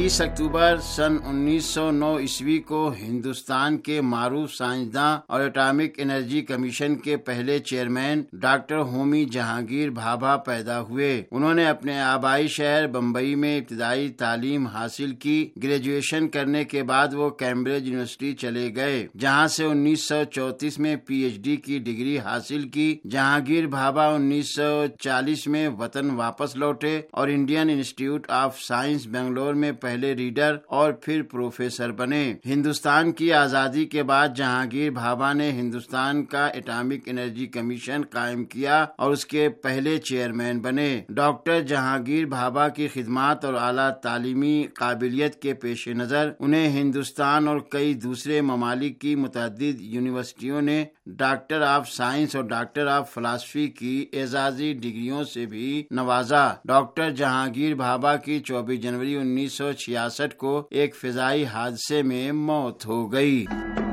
Speaker 6: تیس اکتوبر سن انیس سو نو عیسوی کو ہندوستان کے معروف سائنسداں اور ایٹامک انرجی کمیشن کے پہلے چیئرمین ڈاکٹر ہومی جہانگیر بھابھا پیدا ہوئے۔ انہوں نے اپنے آبائی شہر بمبئی میں ابتدائی تعلیم حاصل کی۔ گریجویشن کرنے کے بعد وہ کیمبرج یونیورسٹی چلے گئے، جہاں سے انیس سو چونتیس میں پی ایچ ڈی کی ڈگری حاصل کی۔ جہانگیر بھابھا انیس سو چالیس میں وطن واپس لوٹے اور Indian institute of science Bangalore میں پہلے ریڈر اور پھر پروفیسر بنے۔ ہندوستان کی آزادی کے بعد جہانگیر بھابھا نے ہندوستان کا ایٹامک انرجی کمیشن قائم کیا اور اس کے پہلے چیئرمین بنے۔ ڈاکٹر جہانگیر بھابھا کی خدمات اور اعلیٰ تعلیمی قابلیت کے پیش نظر انہیں ہندوستان اور کئی دوسرے ممالک کی متعدد یونیورسٹیوں نے ڈاکٹر آف سائنس اور ڈاکٹر آف فلاسفی کی اعزازی ڈگریوں سے بھی نوازا۔ ڈاکٹر جہانگیر بھابھا کی چوبیس جنوری انیس سو چھیاسٹھ کو ایک فضائی حادثے میں موت ہو گئی۔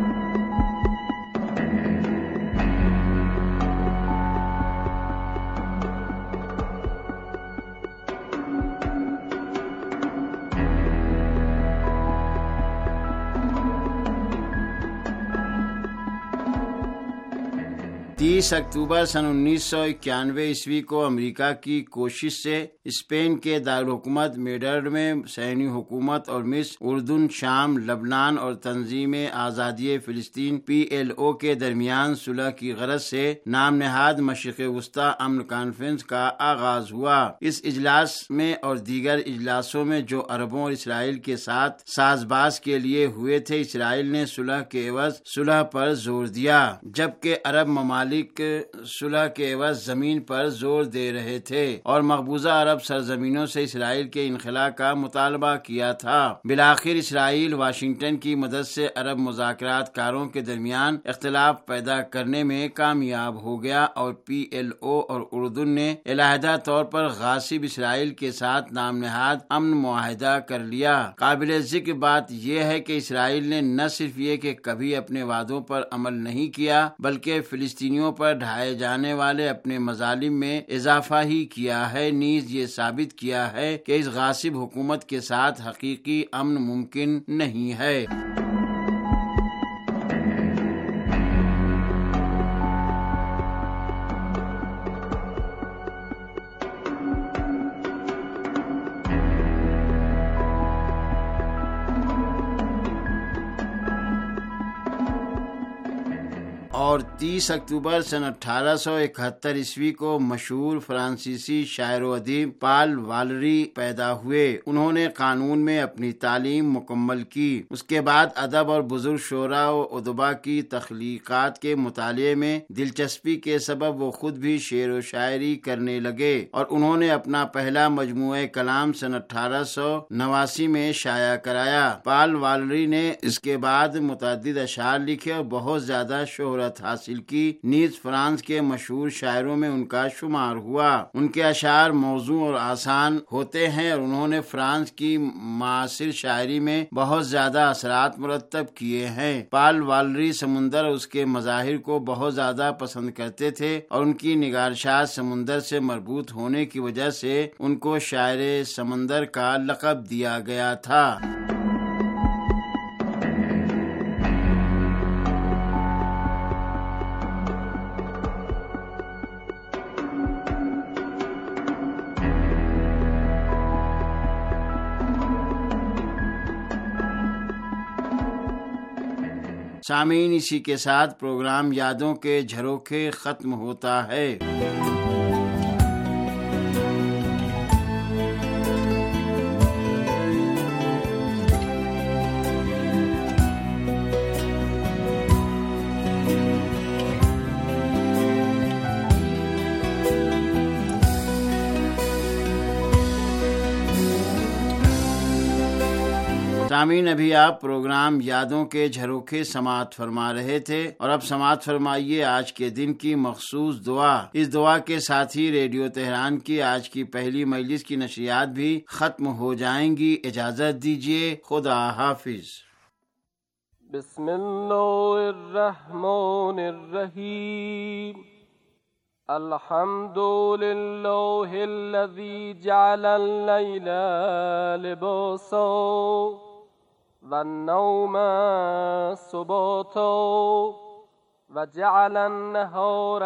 Speaker 6: تیس اکتوبر سن انیس سو اکیانوے عیسوی کو امریکہ کی کوشش سے اسپین کے دارالحکومت میڈرڈ میں صہیونی حکومت اور مصر، اردن، شام، لبنان اور تنظیم آزادی فلسطین پی ایل او کے درمیان صلح کی غرض سے نام نہاد مشرق وسطی امن کانفرنس کا آغاز ہوا۔ اس اجلاس میں اور دیگر اجلاسوں میں جو عربوں اور اسرائیل کے ساتھ ساز باز کے لیے ہوئے تھے، اسرائیل نے صلح کے عوض صلح پر زور دیا، جبکہ عرب ممالک صلح کے عوض زمین پر زور دے رہے تھے اور مقبوضہ عرب سرزمینوں سے اسرائیل کے انخلاء کا مطالبہ کیا تھا۔ بالآخر اسرائیل واشنگٹن کی مدد سے عرب مذاکرات کاروں کے درمیان اختلاف پیدا کرنے میں کامیاب ہو گیا اور پی ایل او اور اردن نے علیحدہ طور پر غاصب اسرائیل کے ساتھ نام نہاد امن معاہدہ کر لیا۔ قابل ذکر بات یہ ہے کہ اسرائیل نے نہ صرف یہ کہ کبھی اپنے وعدوں پر عمل نہیں کیا، بلکہ فلسطینیوں پر ڈھائے جانے والے اپنے مظالم میں اضافہ ہی کیا ہے، نیز یہ ثابت کیا ہے کہ اس غاصب حکومت کے ساتھ حقیقی امن ممکن نہیں ہے۔ اور تیس اکتوبر سن اٹھارہ سو اکہتر عیسوی کو مشہور فرانسیسی شاعر و ادیب پال والری پیدا ہوئے۔ انہوں نے قانون میں اپنی تعلیم مکمل کی۔ اس کے بعد ادب اور بزرگ شعراء و ادباء کی تخلیقات کے مطالعے میں دلچسپی کے سبب وہ خود بھی شعر و شاعری کرنے لگے اور انہوں نے اپنا پہلا مجموعہ کلام سن اٹھارہ سو نواسی میں شائع کرایا۔ پال والری نے اس کے بعد متعدد اشعار لکھے اور بہت زیادہ شہرت حاصل کی، نیز فرانس کے مشہور شاعروں میں ان کا شمار ہوا۔ ان کے اشعار موزوں اور آسان ہوتے ہیں اور انہوں نے فرانس کی معاصر شاعری میں بہت زیادہ اثرات مرتب کیے ہیں۔ پال والری سمندر اور اس کے مظاہر کو بہت زیادہ پسند کرتے تھے اور ان کی نگارشات سمندر سے مربوط ہونے کی وجہ سے ان کو شاعر سمندر کا لقب دیا گیا تھا۔ سامعین، اسی کے ساتھ پروگرام یادوں کے جھروکے ختم ہوتا ہے۔ سامعین، ابھی آپ پروگرام یادوں کے جھروکے سماعت فرما رہے تھے اور اب سماعت فرمائیے آج کے دن کی مخصوص دعا۔ اس دعا کے ساتھ ہی ریڈیو تہران کی آج کی پہلی مجلس کی نشریات بھی ختم ہو جائیں گی۔ اجازت دیجیے، خدا حافظ۔
Speaker 8: بسم اللہ الرحمن الرحیم۔ الحمد لله الذي جعل الليل لباسا والنوم سباتا وجعل النهار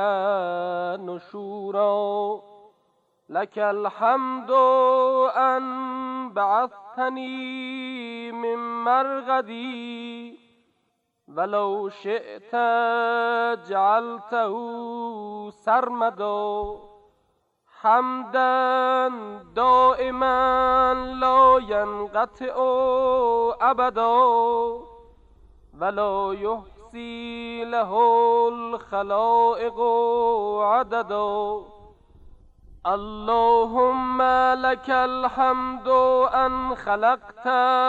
Speaker 8: نشورا لك الحمد أن بعثتني من مرغدي ولو شئت جعلته سرمدا حمدا دائما لا ينقطع أبدا ولا يحصي له الخلائق عددا اللهم لك الحمد أن خلقت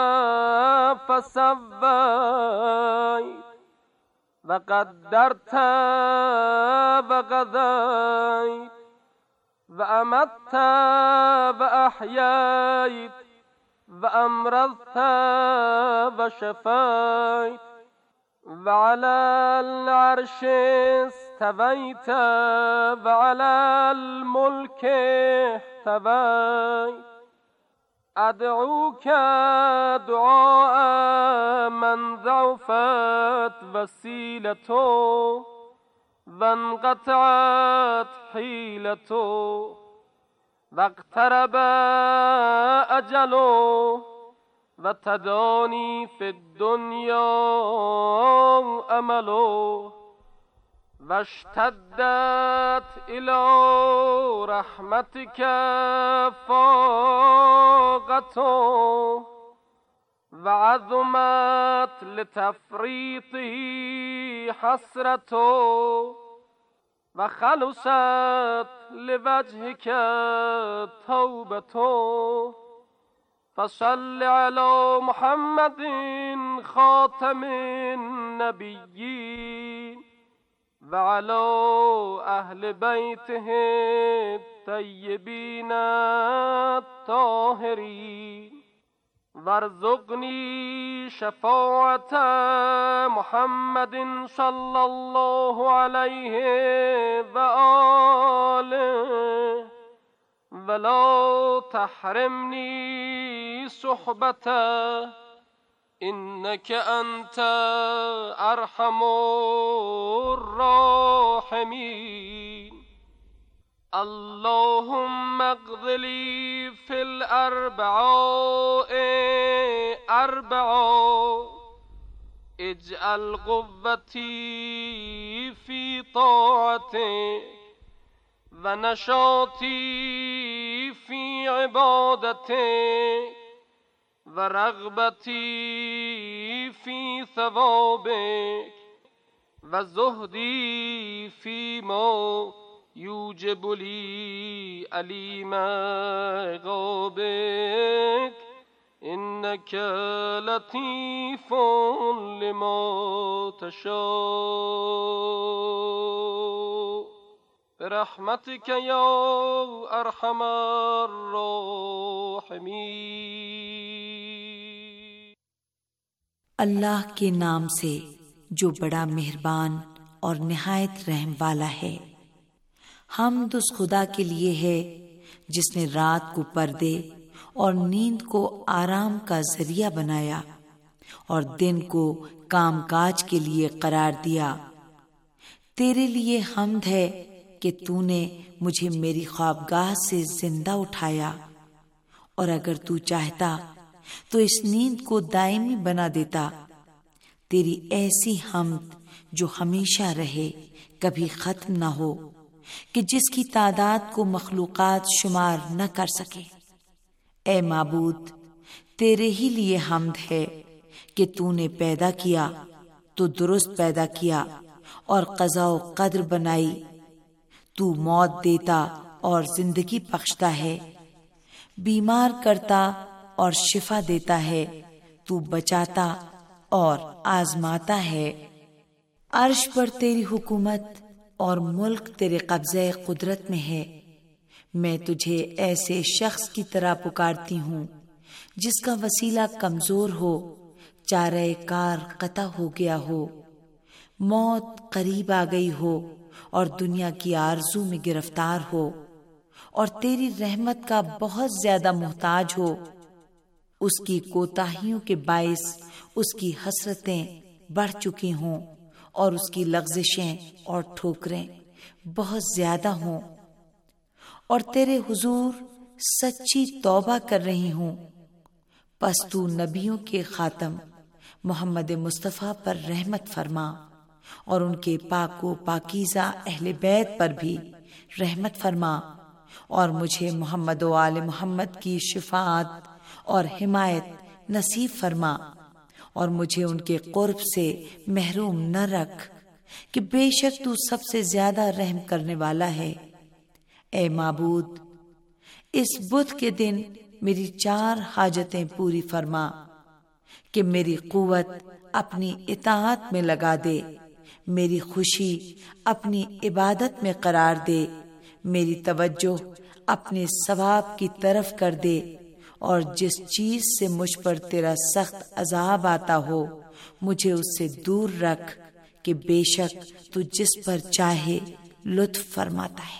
Speaker 8: فسويت وقدرت وقضيت وأمت وأحييت وأمرضت وشفيت وعلى العرش استويت وعلى الملك احتويت أدعوك دعاء من ضعفت وسيلته وانقطعت حيلته واقترب أجله وتداني في الدنيا أمله واشتدت إلى رحمتك فاقته وعظمت لتفريطه حسرته وخلصت لوجهك توبته فصل على محمد خاتم النبيين وعلى أهل بيته الطيبين الطاهرين وارزقني شفاعة محمد صلى الله عليه وآله ولا تحرمني صحبته إنك أنت أرحم الراحمين اللهم اقض لي في الأربعاء أربعا اجعل قوتي في طاعتك ونشاطي في عبادتك ورغبتي في ثوابك وزهدي فيما يوجب لي أليم عقابك إنك لطيف لما تشاء برحمتك يا أرحم الراحمين.
Speaker 9: अल्लाह के नाम से जो बड़ा मेहरबान और निहायत रहम वाला है। हमद उस खुदा के लिए है जिसने रात को पर्दे और नींद को आराम का जरिया बनाया और दिन को कामकाज के लिए करार दिया। तेरे लिए हमद है कि तूने मुझे मेरी ख्वाबगाह से जिंदा उठाया, और अगर तू चाहता तो इस नींद को दायमी बना देता। तेरी ऐसी हमद जो हमेशा रहे, कभी खत्म न हो, कि जिसकी तादाद को मखलूकात शुमार न कर सके। ए माबूद, तेरे ही लिए हमद है कि तूने पैदा किया तो दुरुस्त पैदा किया और क़ज़ा व क़द्र बनाई। तू मौत देता और जिंदगी बख्शता है, बीमार करता और शिफा देता है, तू बचाता और आजमाता है। अर्श पर तेरी हुकूमत और मुल्क तेरे कब्ज़े कुदरत में है। मैं तुझे ऐसे शख्स की तरह पुकारती हूँ जिसका वसीला कमजोर हो, चारे कार कता हो गया हो, मौत करीब आ गई हो اور دنیا کی آرزو میں گرفتار ہو اور تیری رحمت کا بہت زیادہ محتاج ہو، اس کی کوتاہیوں کے باعث اس کی حسرتیں بڑھ چکی ہوں اور اس کی لغزشیں اور ٹھوکریں بہت زیادہ ہوں، اور تیرے حضور سچی توبہ کر رہی ہوں، پس تو نبیوں کے خاتم محمد مصطفیٰ پر رحمت فرما اور ان کے پاک و پاکیزہ اہل بیت پر بھی رحمت فرما، اور مجھے محمد و آل محمد کی شفاعت اور حمایت نصیب فرما، اور مجھے ان کے قرب سے محروم نہ رکھ، کہ بے شک تو سب سے زیادہ رحم کرنے والا ہے۔ اے معبود، اس بدھ کے دن میری چار حاجتیں پوری فرما، کہ میری قوت اپنی اطاعت میں لگا دے، میری خوشی اپنی عبادت میں قرار دے، میری توجہ اپنے ثواب کی طرف کر دے، اور جس چیز سے مجھ پر تیرا سخت عذاب آتا ہو مجھے اس سے دور رکھ، کہ بے شک تو جس پر چاہے لطف فرماتا ہے۔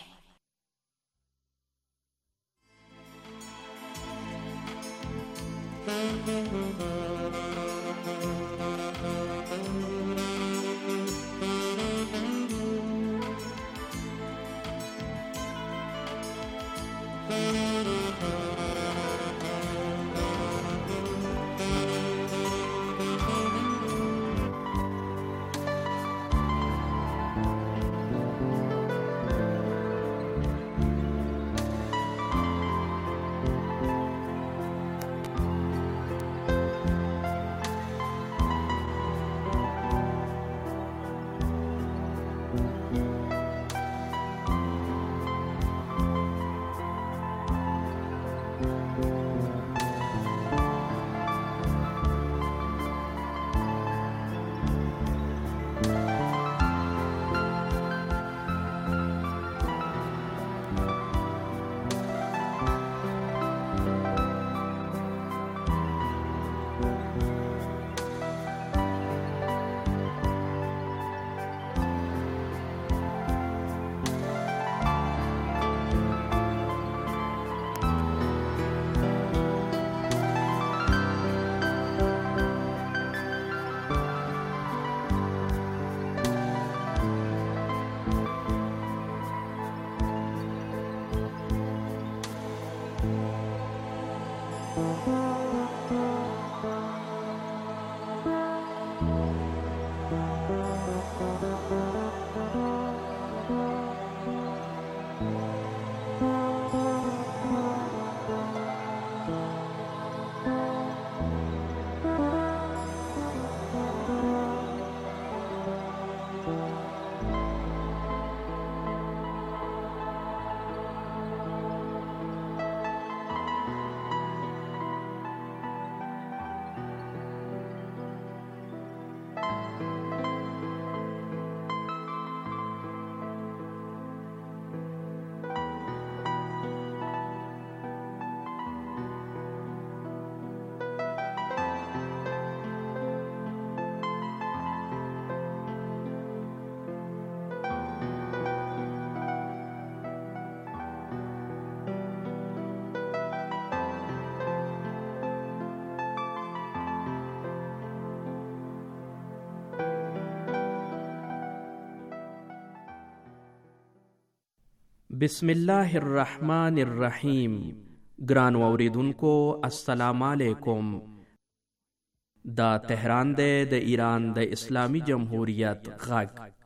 Speaker 10: بسم اللہ الرحمن الرحیم۔ گران اوریدن کو السلام علیکم۔ دا تہران دے دا ایران دا اسلامی جمہوریت غاگ